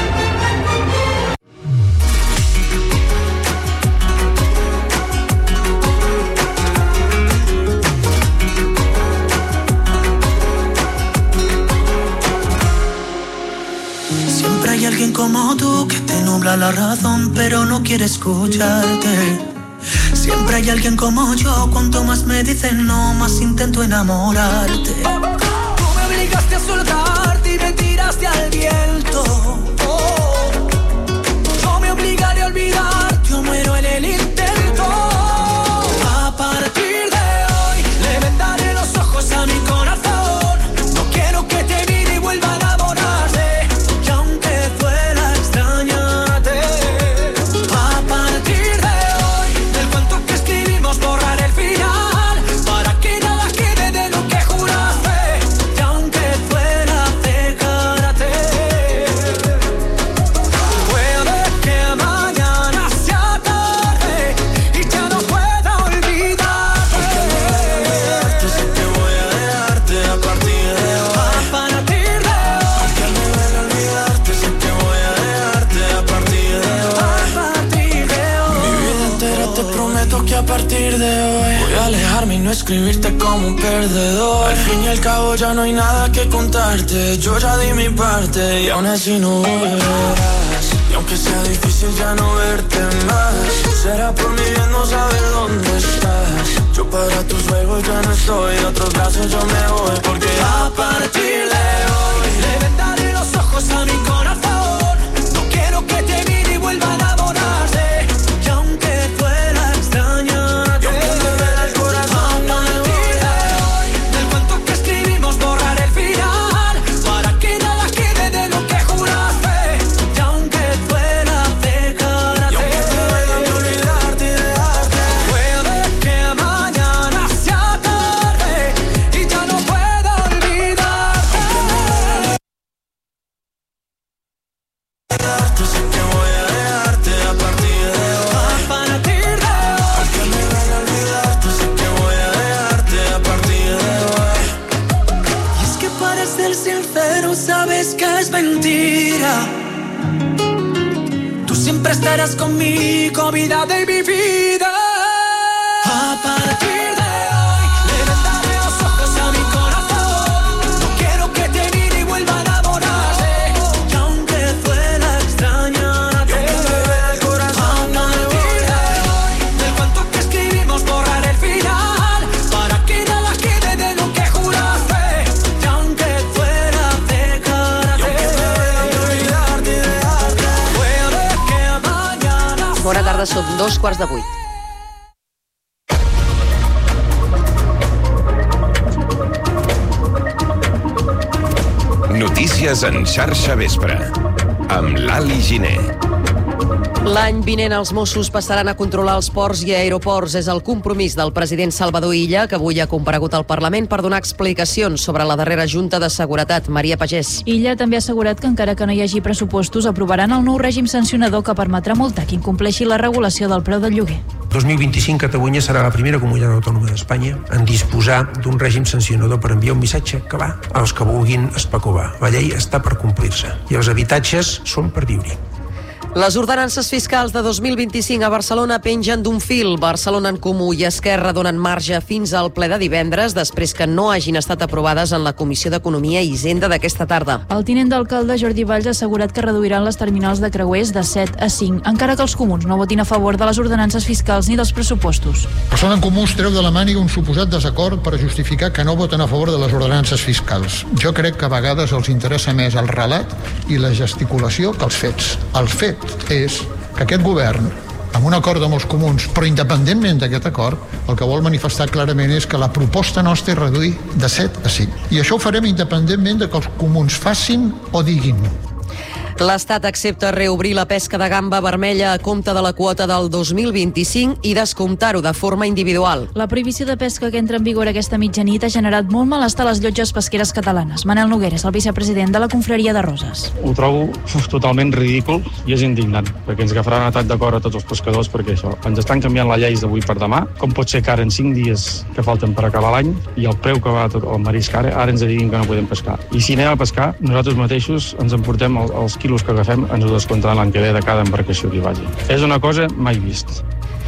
Siempre hay alguien como tú que te nubla la razón, pero no quiere escucharte. Siempre hay alguien como yo, cuanto más me dicen no, más intento enamorarte. Tú me obligaste a soltarte y me tiraste al viento. Oh, yo me obligaré a olvidarte, yo muero en el intento. A partir de hoy le vendaré los ojos a mi corazón. No quiero que te mire y vuelva a enamorarse, y aunque duela extrañarte. A partir de hoy del cuento que escribimos borraré el final, para que nada quede de lo que juraste, y aunque duela dejarte. Puede que mañana sea tarde y ya no pueda olvidarte. Aunque sé que voy a dejarte a partir de hoy. A partir de hoy. Aunque no duele olvidarte, sé que voy a dejarte a partir de hoy. A partir de hoy. Mi vida entera te prometo que a partir de hoy voy a alejarme y no escribirte como un perdedor. Al fin y al cabo ya no hay nada que contarte. Yo ya di mi parte y aún así no volverás. Y aunque sea difícil ya no verte más, será por mi bien no saber dónde estás. Yo para tus juegos ya no estoy, de otros brazos yo me voy, porque a partir de hoy le vendaré los ojos a mi corazón. No quiero que te mire y vuelva a enamorarse, y aunque duela extrañarte. Y aunque me duela el corazón, a partir de hoy del cuento que escribimos borraré el final, para que nada quede de lo que juraste, y aunque duela dejarte. Y aunque te duela de olvidarte y dejarte. Puede que mañana sea tarde y ya no pueda olvidarte. que es mentira. Tú siempre estarás conmigo, vida de mi vida. A partir de hoy le vendaré los ojos a mi corazón. No quiero que te mire y vuelva a enamorarse. Y aunque duela extrañarte, el corazón a partir de hoy, del cuento que escribimos borrar el final, para que nada quede de lo que juraste. Y aunque duela dejarte, y olvidarte y dejarte, puede que mañana. Bona tarda, són dos quarts de vuit. Notícies en xarxa vespre, amb l'Ali Giner. L'any vinent els Mossos passaran a controlar els ports i aeroports. És el compromís del president Salvador Illa, que avui ha comparegut al Parlament per donar explicacions sobre la darrera Junta de Seguretat. Maria Pagès. Illa també ha assegurat que encara que no hi hagi pressupostos, aprovaran el nou règim sancionador que permetrà multar qui incompleixi la regulació del preu del lloguer. dos mil vint-i-cinc Catalunya serà la primera comunitat autònoma d'Espanya en disposar d'un règim sancionador per enviar un missatge que va als que vulguin especular. La llei està per complir-se i els habitatges són per viure. Les ordenances fiscals de dos mil vint-i-cinc a Barcelona pengen d'un fil. Barcelona en Comú i Esquerra donen marge fins al ple de divendres, després que no hagin estat aprovades en la Comissió d'Economia i Hisenda d'aquesta tarda. El tinent d'alcalde Jordi Valls ha assegurat que reduiran les terminals de creuers de set a cinc, encara que els comuns no votin a favor de les ordenances fiscals ni dels pressupostos. Barcelona en Comú es treu de la màniga un suposat desacord per justificar que no voten a favor de les ordenances fiscals. Jo crec que a vegades els interessa més el relat i la gesticulació que els fets. El fet és que aquest govern, amb un acord amb els comuns, però independentment d'aquest acord, el que vol manifestar clarament és que la proposta nostra és reduir de set a cinc. I això ho farem independentment de que els comuns facin o diguin. L'Estat accepta reobrir la pesca de gamba vermella a compte de la quota del dos mil vint-i-cinc i descomptar-ho de forma individual. La prohibició de pesca que entra en vigor aquesta mitjanit ha generat molt malestar a les llotges pesqueres catalanes. Manel Nogueres, el vicepresident de la Confraria de Roses. Ho trobo uf, totalment ridícul i és indignant, perquè ens agafaran a atac de cor a tots els pescadors, perquè això, ens estan canviant la llei d'avui per demà. Com pot ser que ara en cinc dies que falten per acabar l'any i el preu que va tot el marisc ara, ara ens diguin que no podem pescar. I si anem a pescar, nosaltres mateixos ens emportem els, els quilos que agafem, ens ho descomptaran l'any que ve de cada embarcació que hi vagi. És una cosa mai vist.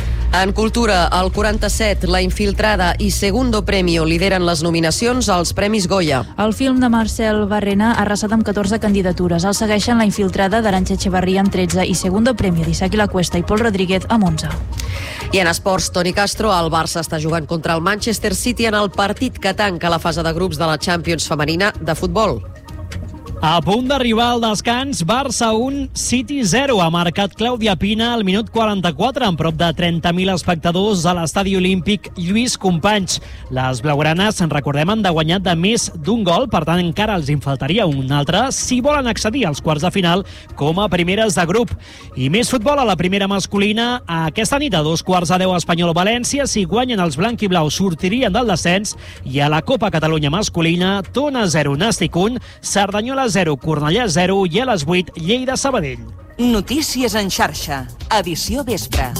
En cultura, el quaranta-set, La Infiltrada i Segundo Premio lideren les nominacions als Premis Goya. El film de Marcel Barrena ha arrasat amb catorze candidatures. El segueixen La Infiltrada d'Arantxa Echevarría amb tretze i Segundo Premio d'Isaki Lacuesta i Pol Rodríguez amb onze. I en esports, Toni Castro, el Barça està jugant contra el Manchester City en el partit que tanca la fase de grups de la Champions femenina de futbol. A punt d'arribar al descans, Barça un, City zero. Ha marcat Clàudia Pina al minut quaranta-quatre, amb prop de trenta mil espectadors a l'estadi olímpic Lluís Companys. Les blaugranes, en recordem, han de guanyar de més d'un gol, per tant encara els en faltaria un altre si volen accedir als quarts de final com a primeres de grup. I més futbol a la primera masculina. Aquesta nit a dos quarts de deu Espanyol-València. Si guanyen els blanc i blau sortirien del descens. I a la Copa Catalunya masculina, Tona zero, Nàstic un, Cerdanyola zero, Cornellà zero i a les vuit, Lleida-Sabadell. Notícies en xarxa. Edició vespre.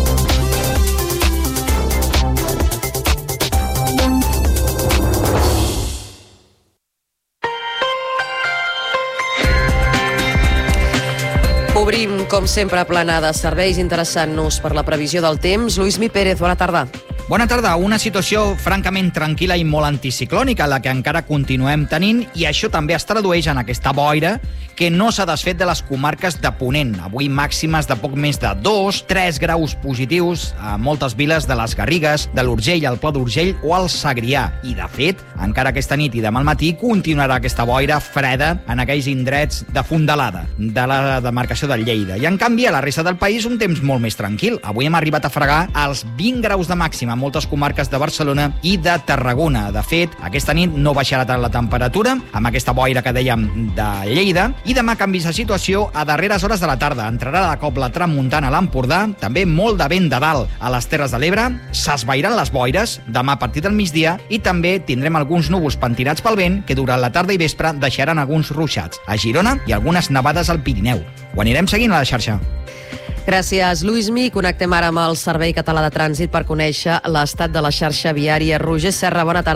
Obrim, com sempre, plana de serveis, interessant-nos per la previsió del temps. Lluís Mi Pérez, bona tarda. Bona tarda. Una situació francament tranquil·la i molt anticiclònica, la que encara continuem tenint, i això també es tradueix en aquesta boira que no s'ha desfet de les comarques de Ponent. Avui màximes de poc més de dos, tres graus positius a moltes viles de les Garrigues, de l'Urgell, el Pla d'Urgell o el Segrià. I, de fet, encara aquesta nit i demà al matí continuarà aquesta boira freda en aquells indrets de Fondalada, de la demarcació de Lleida. I, en canvi, a la resta del país un temps molt més tranquil. Avui hem arribat a fregar els vint graus de màxima a moltes comarques de Barcelona i de Tarragona. De fet, aquesta nit no baixarà tant la temperatura, amb aquesta boira que dèiem de Lleida, i demà canvis de situació a darreres hores de la tarda. Entrarà de cop la tramuntana a l'Empordà, també molt de vent de dalt a les Terres de l'Ebre, s'esvairan les boires demà a partir del migdia i també tindrem alguns núvols pentinats pel vent que durant la tarda i vespre deixaran alguns ruixats a Girona i algunes nevades al Pirineu. Ho anirem seguint a la xarxa. Gràcies, Lluís Mi. Connectem ara amb el Servei Català de Trànsit per conèixer l'estat de la xarxa viària. Roger Serra, bona tarda.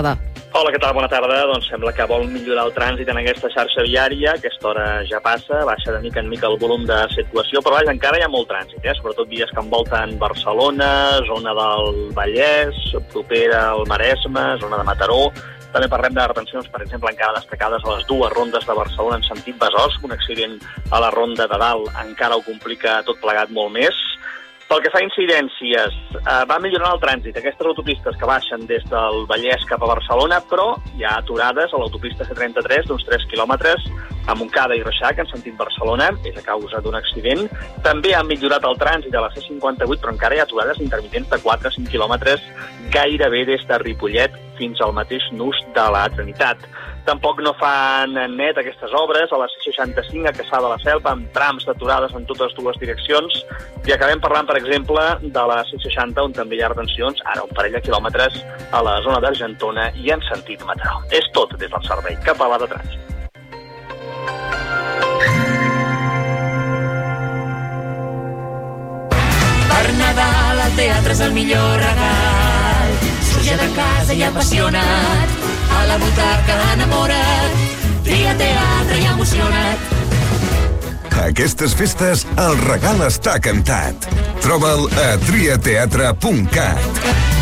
Hola, què tal? Bona tarda. Doncs sembla que vol millorar el trànsit en aquesta xarxa viària. Aquesta hora ja passa, baixa de mica en mica el volum de circulació, però vaja, encara hi ha molt trànsit, eh? Sobretot vies que envolten Barcelona, zona del Vallès, propera al Maresme, zona de Mataró. També parlem de retencions, per exemple, encara destacades a les dues rondes de Barcelona en sentit Besòs. Un accident a la ronda de dalt encara ho complica tot plegat molt més. Pel que fa a incidències, eh, va millorant el trànsit. Aquestes autopistes que baixen des del Vallès cap a Barcelona, però hi ha aturades a l'autopista C trenta-tres d'uns tres quilòmetres a Montcada i Reixac en sentit Barcelona, és a causa d'un accident. També ha millorat el trànsit a la C cinquanta-vuit, però encara hi ha aturades intermitents de quatre a cinc quilòmetres gairebé des de Ripollet fins al mateix nus de la Trinitat. Tampoc no fan net aquestes obres a la C seixanta-cinc a Cassà de la Selva, amb trams d'aturades en totes dues direccions. I acabem parlant, per exemple, de la C seixanta, on també hi ha retencions, ara un parell de quilòmetres, a la zona d'Argentona i en sentit Mataró. És tot des del servei català de trànsit. Per Nadal el teatre és el millor regal. Sorge de casa i apassionat, a la butaca enamorat, tria teatre i emocionat. Aquestes festes el regal està cantat. Troba'l a tria teatre punt cat.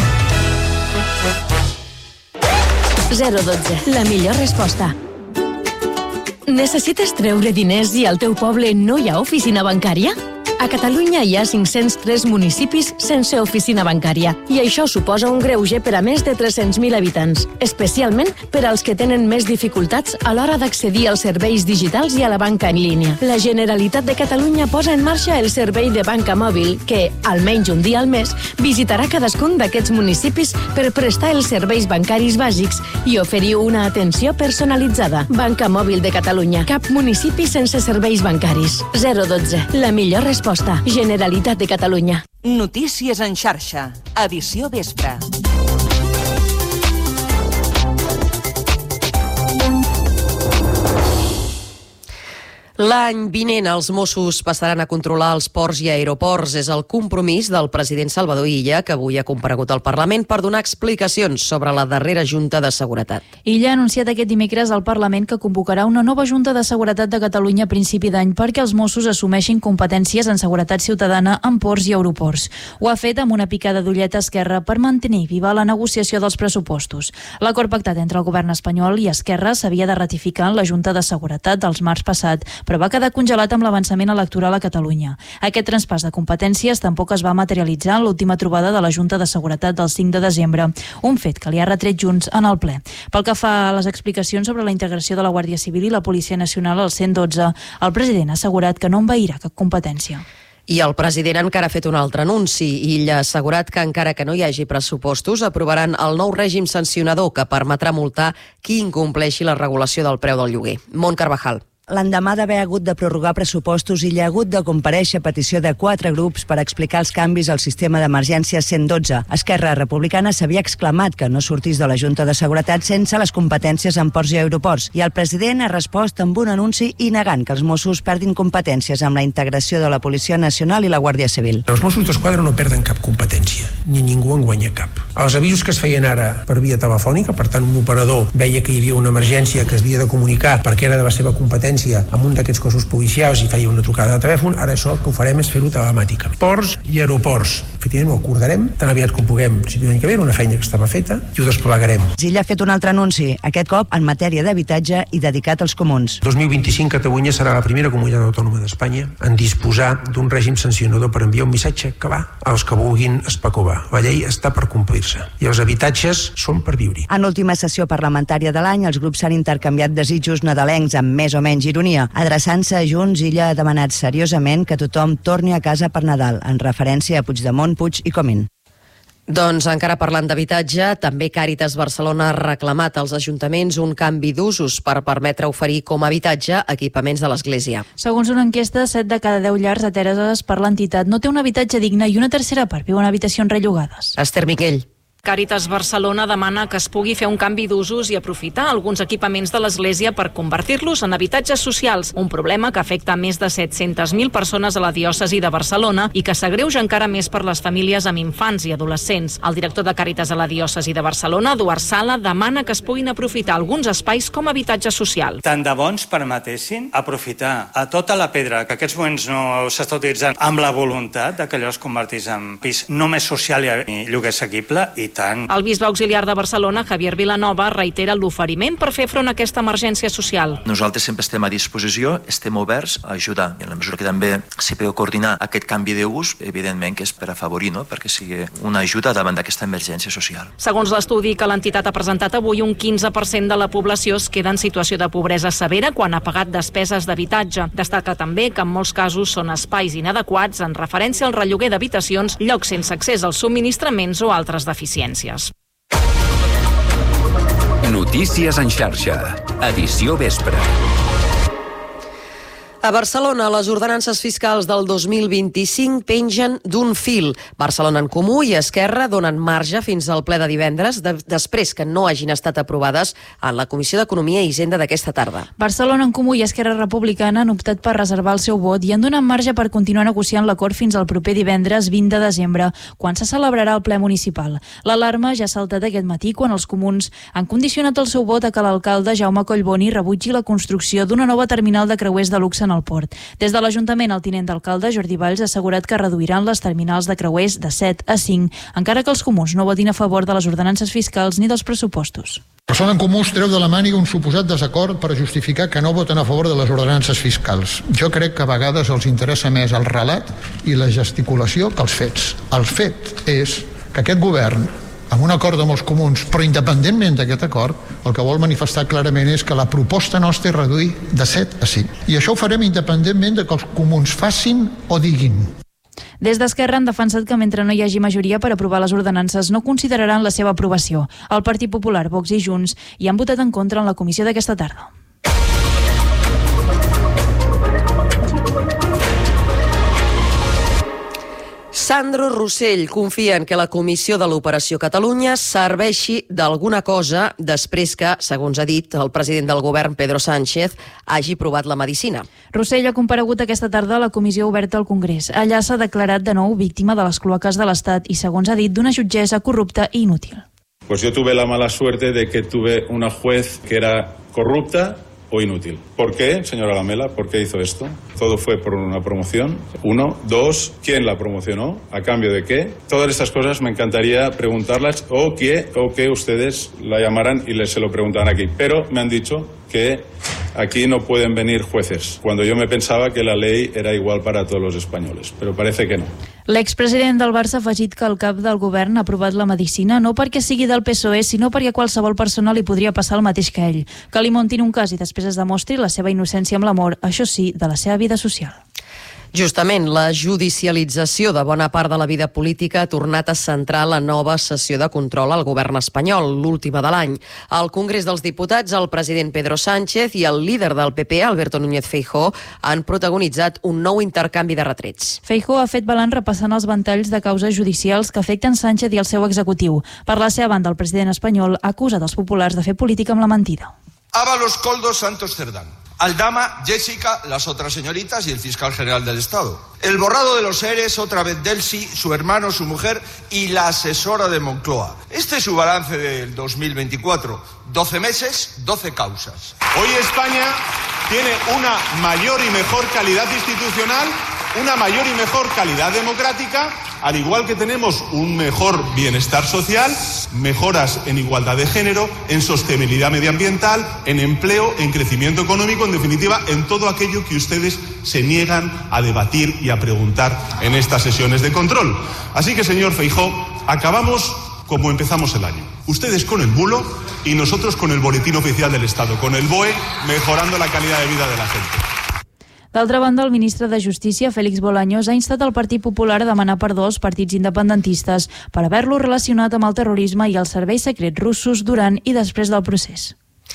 zero dotze. La millor resposta. Necessites treure diners i al teu poble no hi ha oficina bancària? A Catalunya hi ha cinc-cents tres municipis sense oficina bancària i això suposa un greuge per a més de tres-cents mil habitants, especialment per als que tenen més dificultats a l'hora d'accedir als serveis digitals i a la banca en línia. La Generalitat de Catalunya posa en marxa el servei de banca mòbil que, almenys un dia al mes, visitarà cadascun d'aquests municipis per prestar els serveis bancaris bàsics i oferir una atenció personalitzada. Banca Mòbil de Catalunya. Cap municipi sense serveis bancaris. zero dotze. La millor resposta. Generalitat de Catalunya. Notícies en xarxa. Edició vespre. L'any vinent els Mossos passaran a controlar els ports i aeroports. És el compromís del president Salvador Illa, que avui ha comparegut al Parlament per donar explicacions sobre la darrera Junta de Seguretat. Illa ha anunciat aquest dimecres al Parlament que convocarà una nova Junta de Seguretat de Catalunya a principi d'any perquè els Mossos assumeixin competències en seguretat ciutadana en ports i aeroports. Ho ha fet amb una picada d'ullet a Esquerra per mantenir viva la negociació dels pressupostos. L'acord pactat entre el govern espanyol i Esquerra s'havia de ratificar en la Junta de Seguretat dels març passat, però va quedar congelat amb l'avançament electoral a Catalunya. Aquest traspàs de competències tampoc es va materialitzar en l'última trobada de la Junta de Seguretat del cinc de desembre, un fet que li ha retret Junts en el ple. Pel que fa a les explicacions sobre la integració de la Guàrdia Civil i la Policia Nacional al cent dotze, el president ha assegurat que no envairà cap competència. I el president encara ha fet un altre anunci i ell ha assegurat que encara que no hi hagi pressupostos aprovaran el nou règim sancionador que permetrà multar qui incompleixi la regulació del preu del lloguer. Mont Carvajal. L'endemà d'haver hagut de prorrogar pressupostos, ell ha hagut de comparèixer a petició de quatre grups per explicar els canvis al sistema d'emergència cent dotze. Esquerra Republicana s'havia exclamat que no sortís de la Junta de Seguretat sense les competències en ports i aeroports, i el president ha respost amb un anunci i negant que els Mossos perdin competències amb la integració de la Policia Nacional i la Guàrdia Civil. Els Mossos d'Esquadra no perden cap competència, ni ningú en guanya cap. Els avisos que es feien ara per via telefònica, per tant un operador veia que hi havia una emergència que es havia de comunicar perquè era de la seva competència amb un d'aquests cossos policials i feia una trucada de telèfon, ara això el que ho farem és fer-ho telemàticament. Ports i aeroports. Efectivament, ho acordarem tan aviat com puguem. Si l'any que ve era una feina que estava feta i ho desplegarem. Illa ha fet un altre anunci, aquest cop en matèria d'habitatge i dedicat als comuns. dos mil vint-i-cinc Catalunya serà la primera comunitat autònoma d'Espanya en disposar d'un règim sancionador per enviar un missatge que va als que vulguin especular. La llei està per complir-se i els habitatges són per viure. En l'última sessió parlamentària de l'any, els grups s'han intercanviat desitjos nadalencs amb més o menys ironia. Adreçant-se a Junts, Illa ha demanat seriosament que tothom torni a casa per Nadal, en referència a Puigdemont, Puig i Comín. Doncs encara parlant d'habitatge, també Càritas Barcelona ha reclamat als ajuntaments un canvi d'usos per permetre oferir com a habitatge equipaments de l'Església. Segons una enquesta, set de cada deu llars ateses per l'entitat no té un habitatge digne i una tercera part viu en habitacions rellogades. Esther Miquel. Càritas Barcelona demana que es pugui fer un canvi d'usos i aprofitar alguns equipaments de l'Església per convertir-los en habitatges socials, un problema que afecta a més de set-centes mil persones a la diòcesi de Barcelona i que s'agreuja encara més per les famílies amb infants i adolescents. El director de Càritas a la diòcesi de Barcelona, Eduard Sala, demana que es puguin aprofitar alguns espais com a habitatge social. Tant de bo ens permetessin aprofitar a tota la pedra que en aquests moments no s'està utilitzant amb la voluntat de que allò es convertís en pis només social i lloguer assequible i tant. El bisbe auxiliar de Barcelona, Javier Vilanova, reitera l'oferiment per fer front a aquesta emergència social. Nosaltres sempre estem a disposició, estem oberts a ajudar. I en la mesura que també s'hi pot coordinar aquest canvi d'ús, evidentment que és per afavorir, no? Perquè sigui una ajuda davant d'aquesta emergència social. Segons l'estudi que l'entitat ha presentat avui, un quinze per cent de la població es queda en situació de pobresa severa quan ha pagat despeses d'habitatge. Destaca també que en molts casos són espais inadequats en referència al relloguer d'habitacions, llocs sense accés als subministraments o altres deficiències. Notícies en xarxa. Edició vespre. A Barcelona, les ordenances fiscals del dos mil vint-i-cinc pengen d'un fil. Barcelona en Comú i Esquerra donen marge fins al ple de divendres, de, després que no hagin estat aprovades en la Comissió d'Economia i Hisenda d'aquesta tarda. Barcelona en Comú i Esquerra Republicana han optat per reservar el seu vot i han donat marge per continuar negociant l'acord fins al proper divendres vint de desembre, quan se celebrarà el ple municipal. L'alarma ja ha saltat aquest matí quan els comuns han condicionat el seu vot a que l'alcalde Jaume Collboni rebutgi la construcció d'una nova terminal de creuers de luxe en al port. Des de l'Ajuntament, el tinent d'alcalde, Jordi Valls, ha assegurat que reduiran les terminals de creuers de set a cinc, encara que els comuns no votin a favor de les ordenances fiscals ni dels pressupostos. Barcelona en Comú es treu de la màniga un suposat desacord per justificar que no voten a favor de les ordenances fiscals. Jo crec que a vegades els interessa més el relat i la gesticulació que els fets. El fet és que aquest govern, amb un acord amb els comuns, però independentment d'aquest acord, el que vol manifestar clarament és que la proposta nostra és reduir de set a cinc. I això ho farem independentment de que els comuns facin o diguin. Des d'Esquerra han defensat que mentre no hi hagi majoria per aprovar les ordenances no consideraran la seva aprovació. El Partit Popular, Vox i Junts hi han votat en contra en la comissió d'aquesta tarda. Sandro Rossell confia en que la comissió de l'Operació Catalunya serveixi d'alguna cosa després que, segons ha dit el president del govern, Pedro Sánchez, hagi provat la medicina. Rossell ha comparegut aquesta tarda a la comissió oberta al Congrés. Allà s'ha declarat de nou víctima de les cloaques de l'Estat i, segons ha dit, d'una jutgessa corrupta i inútil. Pues yo tuve la mala suerte de que tuve una juez que era corrupta o inútil. ¿Por qué, señora Lamela? ¿Por qué hizo esto? Todo fue por una promoción. Uno. Dos. ¿Quién la promocionó? ¿A cambio de qué? Todas estas cosas me encantaría preguntarlas o que, o que ustedes la llamaran y les se lo preguntaran aquí. Pero me han dicho que aquí no pueden venir jueces, cuando yo me pensaba que la ley era igual para todos los españoles, pero parece que no. L'expresident del Barça ha afegit que el cap del govern ha aprovat la medicina no perquè sigui del P S O E, sinó perquè qualsevol persona li podria passar el mateix que ell. Que li montin un cas i després es demostri la seva innocència amb l'amor, això sí, de la seva vida social. Justament, la judicialització de bona part de la vida política ha tornat a centrar la nova sessió de control al govern espanyol, l'última de l'any. Al Congrés dels Diputats, el president Pedro Sánchez i el líder del P P, Alberto Núñez Feijóo, han protagonitzat un nou intercanvi de retrets. Feijóo ha fet balanç repassant els ventalls de causes judicials que afecten Sánchez i el seu executiu. Per la seva banda, el president espanyol ha acusat els populars de fer política amb la mentida. Ábalos, Koldo, Santos, Cerdán. Aldama, Jessica, las otras señoritas y el fiscal general del Estado. El borrado de los E R Es, otra vez Delcy, su hermano, su mujer y la asesora de Moncloa. Este es su balance del dos mil veinticuatro. doce meses, doce causas. Hoy España tiene una mayor y mejor calidad institucional, una mayor y mejor calidad democrática, al igual que tenemos un mejor bienestar social, mejoras en igualdad de género, en sostenibilidad medioambiental, en empleo, en crecimiento económico, en definitiva, en todo aquello que ustedes se niegan a debatir y a preguntar en estas sesiones de control. Así que, señor Feijóo, acabamos como empezamos el año. Ustedes con el bulo y nosotros con el boletín oficial del Estado, con el B O E, mejorando la calidad de vida de la gente. D'altra banda, el ministre de Justícia, Félix Bolaños, ha instat el Partit Popular a demanar perdó als partits independentistes per haver-lo relacionat amb el terrorisme i els serveis secrets russos durant i després del procés.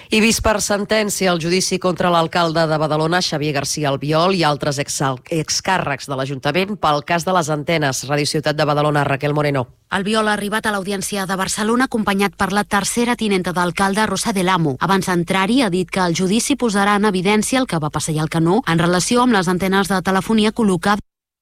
I vist per sentència el judici contra l'alcalde de Badalona, Xavier García Albiol, i altres excàrrecs de l'Ajuntament pel cas de les antenes. Ràdio Ciutat de Badalona, Raquel Moreno. Albiol ha arribat a l'Audiència de Barcelona acompanyat per la tercera tinenta d'alcalde, Rosa del Amo. Abans d'entrar-hi, ha dit que el judici posarà en evidència el que va passar al Canó en relació amb les antenes de telefonia col·locades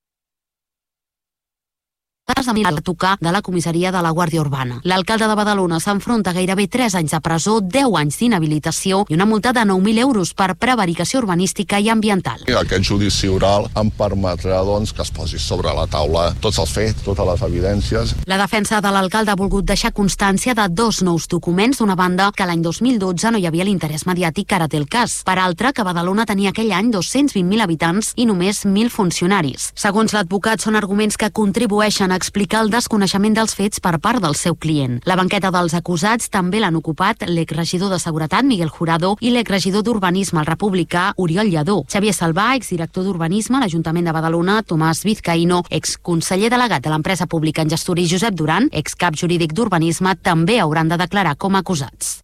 a tocar de la comissaria de la Guàrdia Urbana. L'alcalde de Badalona s'enfronta a gairebé tres anys de presó, deu anys d'inhabilitació i una multa de nou mil euros per prevaricació urbanística i ambiental. Aquest judici oral em permetrà doncs, que es posi sobre la taula tots els fets, totes les evidències. La defensa de l'alcalde ha volgut deixar constància de dos nous documents. D'una banda, que l'any dos mil dotze no hi havia l'interès mediàtic que ara té el cas. Per altra, que Badalona tenia aquell any dos-cents vint mil habitants i només mil funcionaris. Segons l'advocat, són arguments que contribueixen a explicar el desconeixement dels fets per part del seu client. La banqueta dels acusats també l'han ocupat l'exregidor de Seguretat, Miguel Jurado, i l'exregidor d'Urbanisme, el republicà, Oriol Lledó. Xavier Salvà, exdirector d'Urbanisme a l'Ajuntament de Badalona, Tomàs Vizcaíno, exconseller delegat de l'empresa pública en gestor, i Josep Duran, excap jurídic d'Urbanisme, també hauran de declarar com a acusats.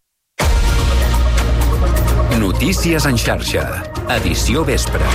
Notícies en xarxa. Edició vespre.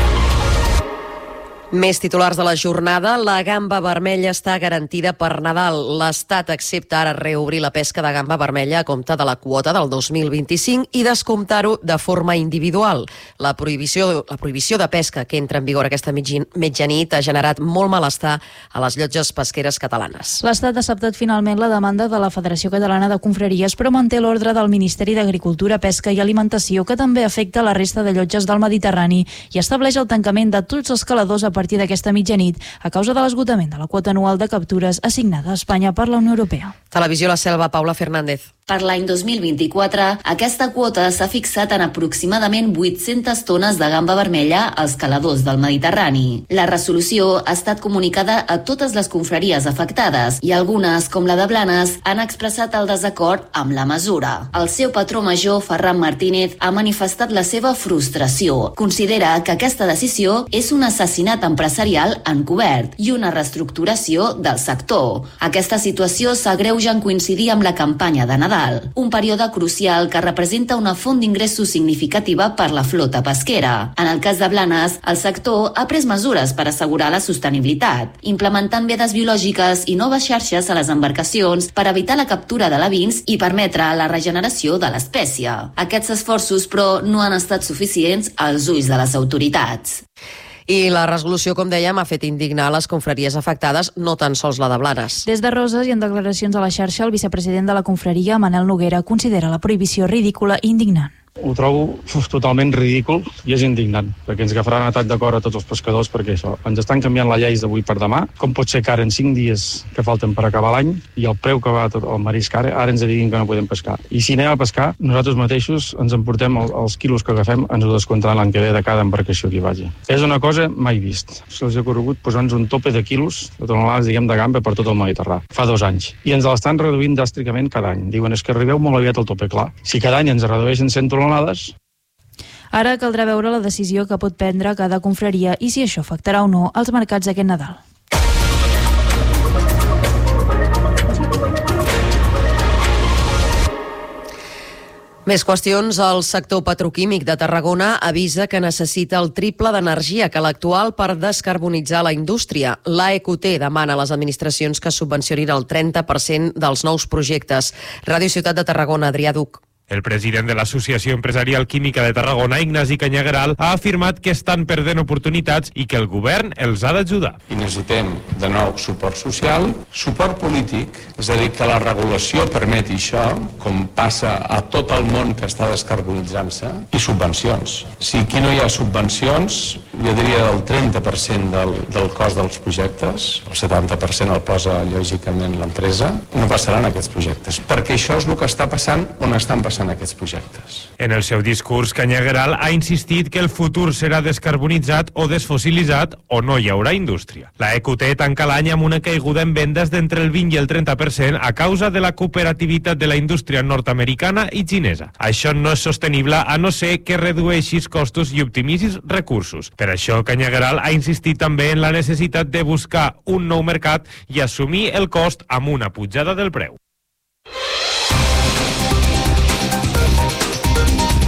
Més titulars de la jornada. La gamba vermella està garantida per Nadal. L'Estat accepta ara reobrir la pesca de gamba vermella a compte de la quota del dos mil vint-i-cinc i descomptar-ho de forma individual. La prohibició, la prohibició de pesca que entra en vigor aquesta mitjanit ha generat molt malestar a les llotges pesqueres catalanes. L'Estat ha acceptat finalment la demanda de la Federació Catalana de Confraries, però manté l'ordre del Ministeri d'Agricultura, Pesca i Alimentació, que també afecta la resta de llotges del Mediterrani i estableix el tancament de tots els caladors a partir d'aquesta mitjanit a causa de l'esgotament de la quota anual de captures assignada a Espanya per la Unió Europea. Televisió La Selva, Paula Fernández. Per l'any dos mil vint-i-quatre, aquesta quota s'ha fixat en aproximadament vuit-centes tones de gamba vermella als caladors del Mediterrani. La resolució ha estat comunicada a totes les confraries afectades i algunes, com la de Blanes, han expressat el desacord amb la mesura. El seu patró major, Ferran Martínez, ha manifestat la seva frustració. Considera que aquesta decisió és un assassinat empresarial encobert i una reestructuració del sector. Aquesta situació s'agreuja en coincidir amb la campanya de Nadal, un període crucial que representa una font d'ingressos significativa per la flota pesquera. En el cas de Blanes, el sector ha pres mesures per assegurar la sostenibilitat, implementant vedes biològiques i noves xarxes a les embarcacions per evitar la captura d'alevins i permetre la regeneració de l'espècie. Aquests esforços, però, no han estat suficients als ulls de les autoritats. I la resolució, com dèiem, ha fet indignar les confraries afectades, no tan sols la de Blanes. Des de Roses i en declaracions a la xarxa, el vicepresident de la confraria, Manel Noguera, considera la prohibició ridícula i indignant. Ho trobo uf, totalment ridícul i és indignant, perquè ens agafaran a tall d'acord a tots els pescadors, perquè això, ens estan canviant la llei d'avui per demà. Com pot ser que ara en cinc dies que falten per acabar l'any i el preu que va tot el marisc ara, ara ens diguin que no podem pescar? I si anem a pescar, nosaltres mateixos ens emportem el, els quilos que agafem, ens ho descomptaran l'any que ve de cada embarcació que hi vagi. És una cosa mai vist. Se'ls ha corregut posar-nos un tope de quilos de tonelades, diguem, de gamba per tot el Mediterrani. Fa dos anys. I ens l'estan reduint dràsticament cada any. Diuen, és que arribeu molt aviat al tope. Clar, si cada any ens redueixen cent tonelades. Ara caldrà veure la decisió que pot prendre cada confraria i si això afectarà o no els mercats aquest Nadal. Més qüestions. El sector petroquímic de Tarragona avisa que necessita el triple d'energia que l'actual per descarbonitzar la indústria. L'A E Q T demana a les administracions que subvencionin el trenta per cent dels nous projectes. Ràdio Ciutat de Tarragona, Adrià Duc. El president de l'Associació Empresarial Química de Tarragona, Ignasi Canyagueral, ha afirmat que estan perdent oportunitats i que el govern els ha d'ajudar. I necessitem, de nou, suport social, suport polític, és a dir, que la regulació permeti això, com passa a tot el món que està descarbonitzant-se, i subvencions. Si aquí no hi ha subvencions, jo diria del trenta per cent del, del cost dels projectes, el setanta per cent el posa, lògicament, l'empresa, no passaran aquests projectes, perquè això és el que està passant on estan passant en aquests projectes. En el seu discurs, Canyagueral ha insistit que el futur serà descarbonitzat o desfossilitzat o no hi haurà indústria. La E Q T tanca l'any amb una caiguda en vendes d'entre el vint i el trenta per cent a causa de la cooperativitat de la indústria nord-americana i xinesa. Això no és sostenible a no ser que redueixis costos i optimitzis recursos. Per això, Canyagueral ha insistit també en la necessitat de buscar un nou mercat i assumir el cost amb una pujada del preu.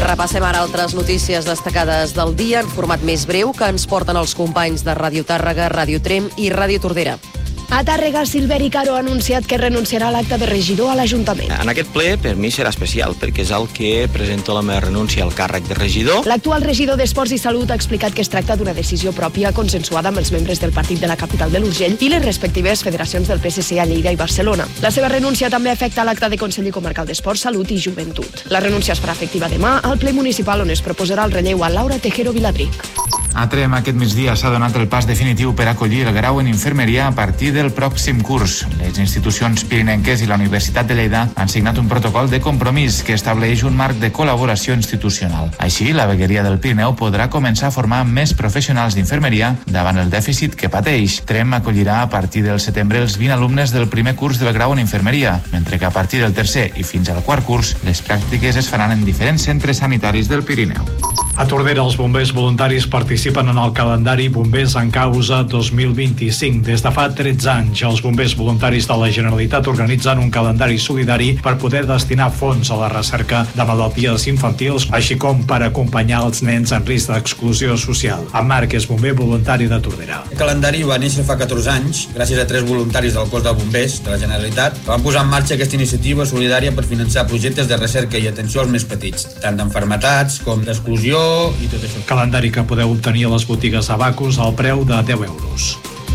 Repassem ara altres notícies destacades del dia en format més breu que ens porten els companys de Ràdio Tàrrega, Ràdio Trem i Ràdio Tordera. A Tàrrega, Silveri Caro ha anunciat que renunciarà a l'acte de regidor a l'Ajuntament. En aquest ple, per mi, serà especial, perquè és el que presento la meva renúncia al càrrec de regidor. L'actual regidor d'Esports i Salut ha explicat que es tracta d'una decisió pròpia consensuada amb els membres del partit de la capital de l'Urgell i les respectives federacions del P S C a Lleida i Barcelona. La seva renúncia també afecta l'acte de Consell Comarcal d'Esports, Salut i Joventut. La renúncia es farà efectiva demà al ple municipal on es proposarà el relleu a Laura Tejero Viladric. A Trem aquest migdia s'ha donat el pas definitiu per acollir el grau en infermeria a partir del pròxim curs. Les institucions pirinenques i la Universitat de Lleida han signat un protocol de compromís que estableix un marc de col·laboració institucional. Així, la vegueria del Pirineu podrà començar a formar més professionals d'infermeria davant el dèficit que pateix. Trem acollirà a partir del setembre els vint alumnes del primer curs del grau en infermeria, mentre que a partir del tercer i fins al quart curs les pràctiques es faran en diferents centres sanitaris del Pirineu. A Tordera, els bombers voluntaris participen en el calendari Bombers en Causa dos mil vint-i-cinc. Des de fa tretze anys, els bombers voluntaris de la Generalitat organitzen un calendari solidari per poder destinar fons a la recerca de malalties infantils, així com per acompanyar els nens en risc d'exclusió social. En Marc és bomber voluntari de Tordera. El calendari va néixer fa catorze anys, gràcies a tres voluntaris del cos de bombers de la Generalitat, que van posar en marxa aquesta iniciativa solidària per finançar projectes de recerca i atenció als més petits, tant d'enfermetats com d'exclusió i tot això. Calendari que podeu obtenir a les botigues Abacus al preu de deu euros.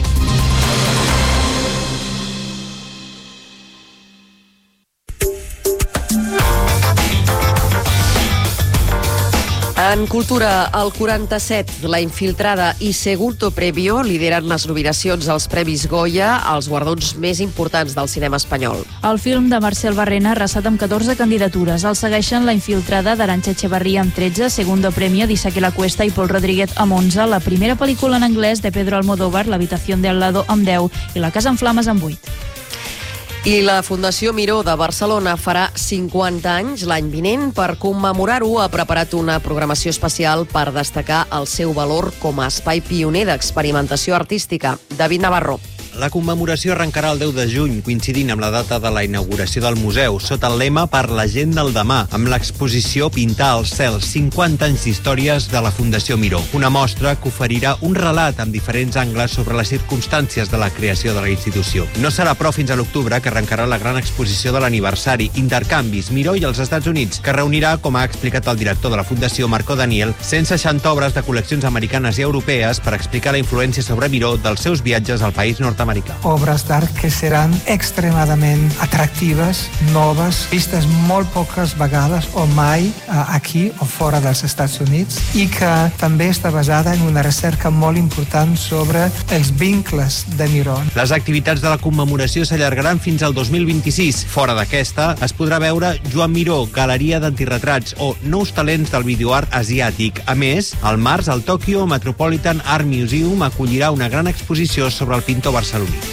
En cultura, el quaranta-set, La infiltrada i Segundo Previo lideren les nominacions als Premis Goya, els guardons més importants del cinema espanyol. El film de Marcel Barrena ha arrasat amb catorze candidatures. El segueixen La infiltrada d'Arantxa Echevarría amb tretze, Segundo Premio d'Isaac La Cuesta i Pol Rodríguez amb onze, la primera pel·lícula en anglès de Pedro Almodóvar, L'habitación de al lado amb deu i La casa en flames amb vuit. I la Fundació Miró de Barcelona farà cinquanta anys l'any vinent. Per commemorar-ho ha preparat una programació especial per destacar el seu valor com a espai pioner d'experimentació artística. David Navarro. La commemoració arrencarà el deu de juny, coincidint amb la data de la inauguració del museu, sota el lema Per la gent del demà, amb l'exposició Pintar el cel, cinquanta anys d'històries de la Fundació Miró. Una mostra que oferirà un relat amb diferents angles sobre les circumstàncies de la creació de la institució. No serà, però, fins a l'octubre que arrencarà la gran exposició de l'aniversari Intercanvis, Miró i els Estats Units, que reunirà, com ha explicat el director de la Fundació, Marco Daniel, cent seixanta obres de col·leccions americanes i europees per explicar la influència sobre Miró dels seus viatges al país nord-americà. Obres d'art que seran extremadament atractives, noves, vistes molt poques vegades o mai aquí o fora dels Estats Units, i que també està basada en una recerca molt important sobre els vincles de Miró. Les activitats de la commemoració s'allargaran fins al dos mil vint-i-sis. Fora d'aquesta es podrà veure Joan Miró, Galeria d'Antiretrats o Nous talents del videoart asiàtic. A més, al març el Tokyo Metropolitan Art Museum acollirà una gran exposició sobre el pintor barceloní.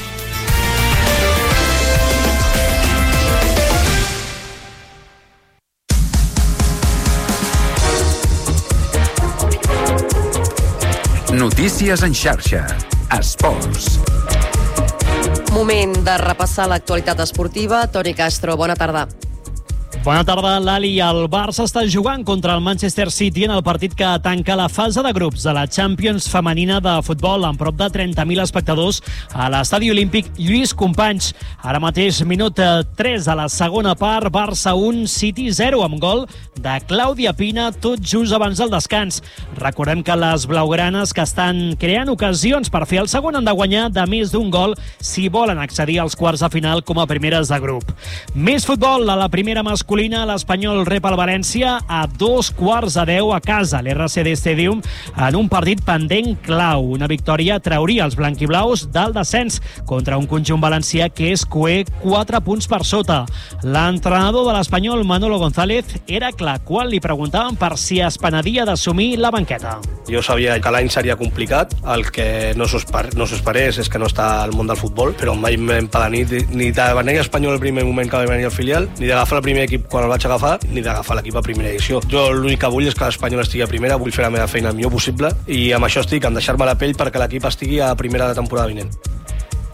Notícies en xarxa. Esports. Moment de repassar l'actualitat esportiva. Toni Castro, bona tarda. Bona tarda, Lali. El Barça està jugant contra el Manchester City en el partit que tanca la fase de grups de la Champions femenina de futbol amb prop de trenta mil espectadors a l'estadi olímpic Lluís Companys. Ara mateix, minut tres a la segona part, Barça un, City zero, amb gol de Clàudia Pina, tot just abans del descans. Recordem que les blaugranes, que estan creant ocasions per fer el segon, han de guanyar de més d'un gol si volen accedir als quarts de final com a primeres de grup. Més futbol a la primera masculina. L'Espanyol rep el València a dos quarts de deu a casa, l'R C D Stadium, en un partit pendent clau. Una victòria trauria els blanquiblaus del descens contra un conjunt valencià que és coer quatre punts per sota. L'entrenador de l'Espanyol, Manolo González, era clar quan li preguntaven per si es penedia d'assumir la banqueta. Jo sabia que l'any seria complicat, el que no s'ho no esperés és que no està al món del futbol, però mai m'he empedanit ni de venir Espanyol el primer moment que va venir al filial, ni d'agafar el primer equip quan el vaig agafar, ni d'agafar l'equip a primera edició. Jo l'únic que vull és que l'Espanyol estigui a primera, vull fer la meva feina el millor possible i amb això estic, en deixar-me la pell perquè l'equip estigui a primera de temporada vinent.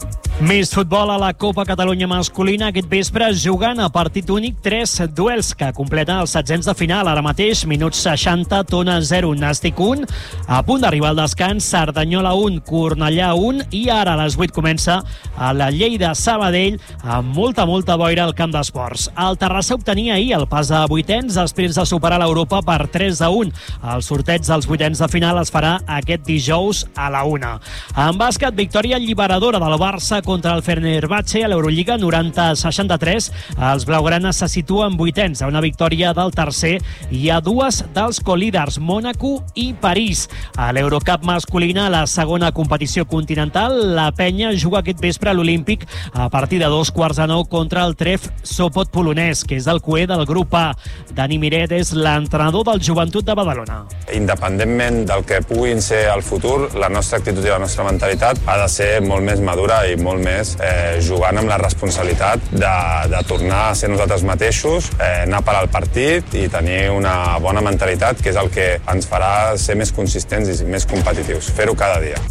Més futbol a la Copa Catalunya masculina. Aquest vespre jugant a partit únic tres duels que completen els setzents de final. Ara mateix, minuts seixanta, Tona zero, Nàstic un. A punt d'arribar al descans, Cerdanyola un, Cornellà un. I ara a les vuit comença a la Lleida-Sabadell amb molta, molta boira al camp d'esports. El Terrassa obtenia ahir el pas a vuitens després de superar l'Europa per tres a un. El sorteig dels vuitens de final es farà aquest dijous a la una. En bàsquet, victòria alliberadora del Barça contra el Fenerbahçe a l'Eurolliga noranta a seixanta-tres. Els blaugranes se situen vuitens a una victòria del tercer i a dues dels colíders, Mònaco i París. A l'Eurocup masculina, la segona competició continental, la Penya juga aquest vespre a l'Olímpic a partir de dos quarts de nou contra el Tref Sopot polonès, que és el cuer del grup A. Dani Miret és l'entrenador del Joventut de Badalona. Independentment del que puguin ser al futur, la nostra actitud i la nostra mentalitat ha de ser molt més madura i molt més eh, jugant amb la responsabilitat de, de tornar a ser nosaltres mateixos, eh, anar per al partit i tenir una bona mentalitat, que és el que ens farà ser més consistents i més competitius, fer-ho cada dia.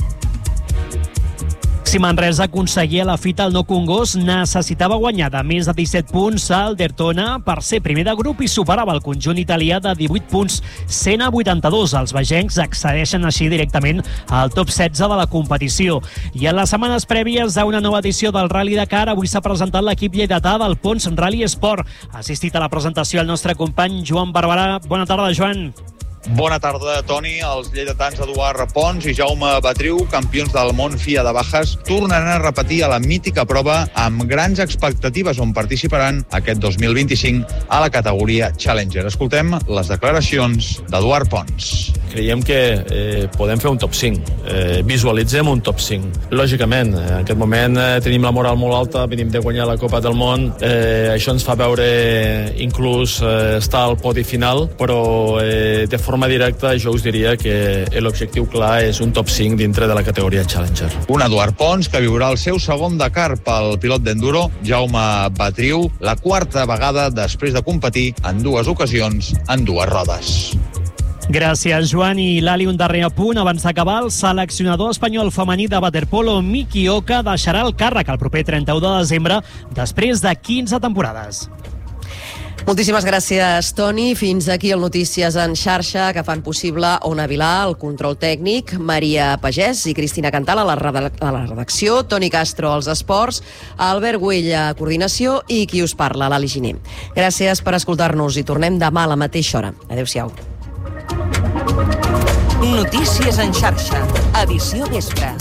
Si Manresa aconseguia la fita al No Congost, necessitava guanyar de més de disset punts al Dertona per ser primer de grup i superava el conjunt italià de divuit punts, cent a vuitanta-dos. Els vegencs accedeixen així directament al top setze de la competició. I en les setmanes prèvies a una nova edició del Rally Dakar, avui s'ha presentat l'equip lleidatà del Pons Rally Sport. Ha assistit a la presentació el nostre company Joan Barberà. Bona tarda, Joan. Bona tarda, Toni. Els lleidatans Eduard Pons i Jaume Batriu, campions del món FIA de Bajas, tornaran a repetir a la mítica prova amb grans expectatives on participaran aquest dos mil vint-i-cinc a la categoria Challenger. Escoltem les declaracions d'Eduard Pons. Creiem que eh, podem fer un top cinc. Eh, visualitzem un top cinc. Lògicament, en aquest moment eh, tenim la moral molt alta, venim de guanyar la Copa del Món. Eh, això ens fa veure inclús eh, estar al podi final, però eh, de forma forma directa jo us diria que l'objectiu clar és un top cinc dintre de la categoria Challenger. Un Eduard Pons que viurà el seu segon Dakar pel pilot d'enduro, Jaume Batriu, la quarta vegada després de competir en dues ocasions en dues rodes. Gràcies, Joan. I l'Ali, un darrer apunt. Abans d'acabar, el seleccionador espanyol femení de waterpolo, Miki Oka, deixarà el càrrec el proper trenta-u de desembre després de quinze temporades. Moltíssimes gràcies, Toni. Fins aquí el Notícies en xarxa, que fan possible Ona Vilà, el control tècnic, Maria Pagès i Cristina Cantal a la, redac- a la redacció, Toni Castro als esports, Albert Güell a coordinació i qui us parla, l'Ali Giner. Gràcies per escoltar-nos i tornem demà a la mateixa hora. Adéu-siau. Notícies en xarxa, edició vespre.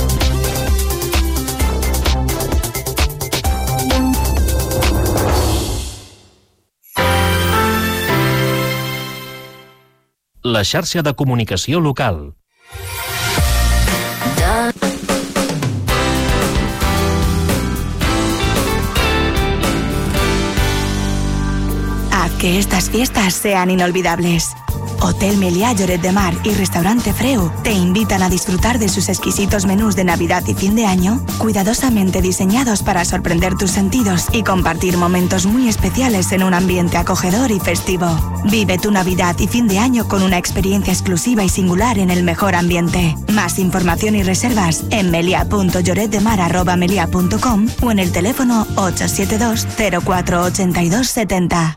La xarxa de comunicació local. Haz que estas fiestas sean inolvidables. Hotel Meliá Lloret de Mar y Restaurante Freu te invitan a disfrutar de sus exquisitos menús de Navidad y fin de año, cuidadosamente diseñados para sorprender tus sentidos y compartir momentos muy especiales en un ambiente acogedor y festivo. Vive tu Navidad y fin de año con una experiencia exclusiva y singular en el mejor ambiente. Más información y reservas en melia punto lloret de mar arroba melia punto com o en el teléfono ocho siete dos cero cuatro ocho dos siete cero.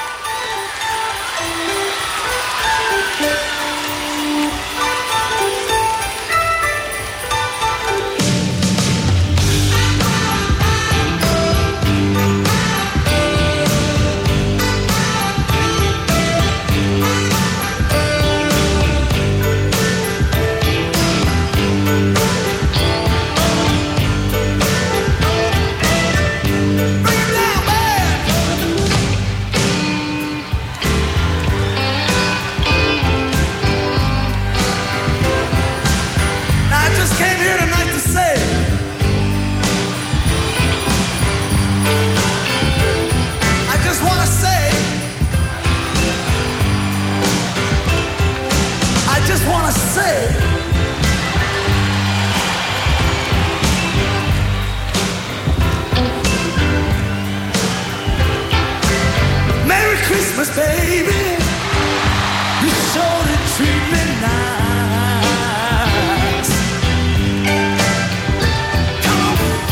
Christmas, baby. You sure did treat me nice. Come on.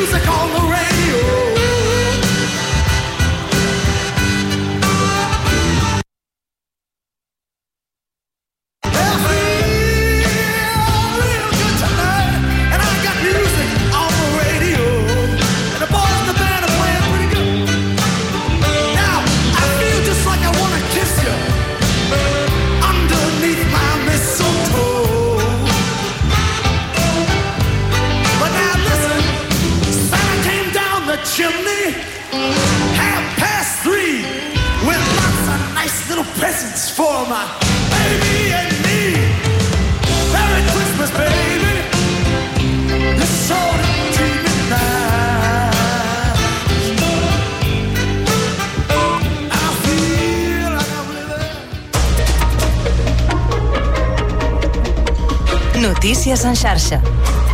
music on the radio. Chimney, half past three, with lots of nice little presents for my baby and me. Merry Christmas, baby. It's so treat me nice. I feel like I'm living. Notícies en xarxa.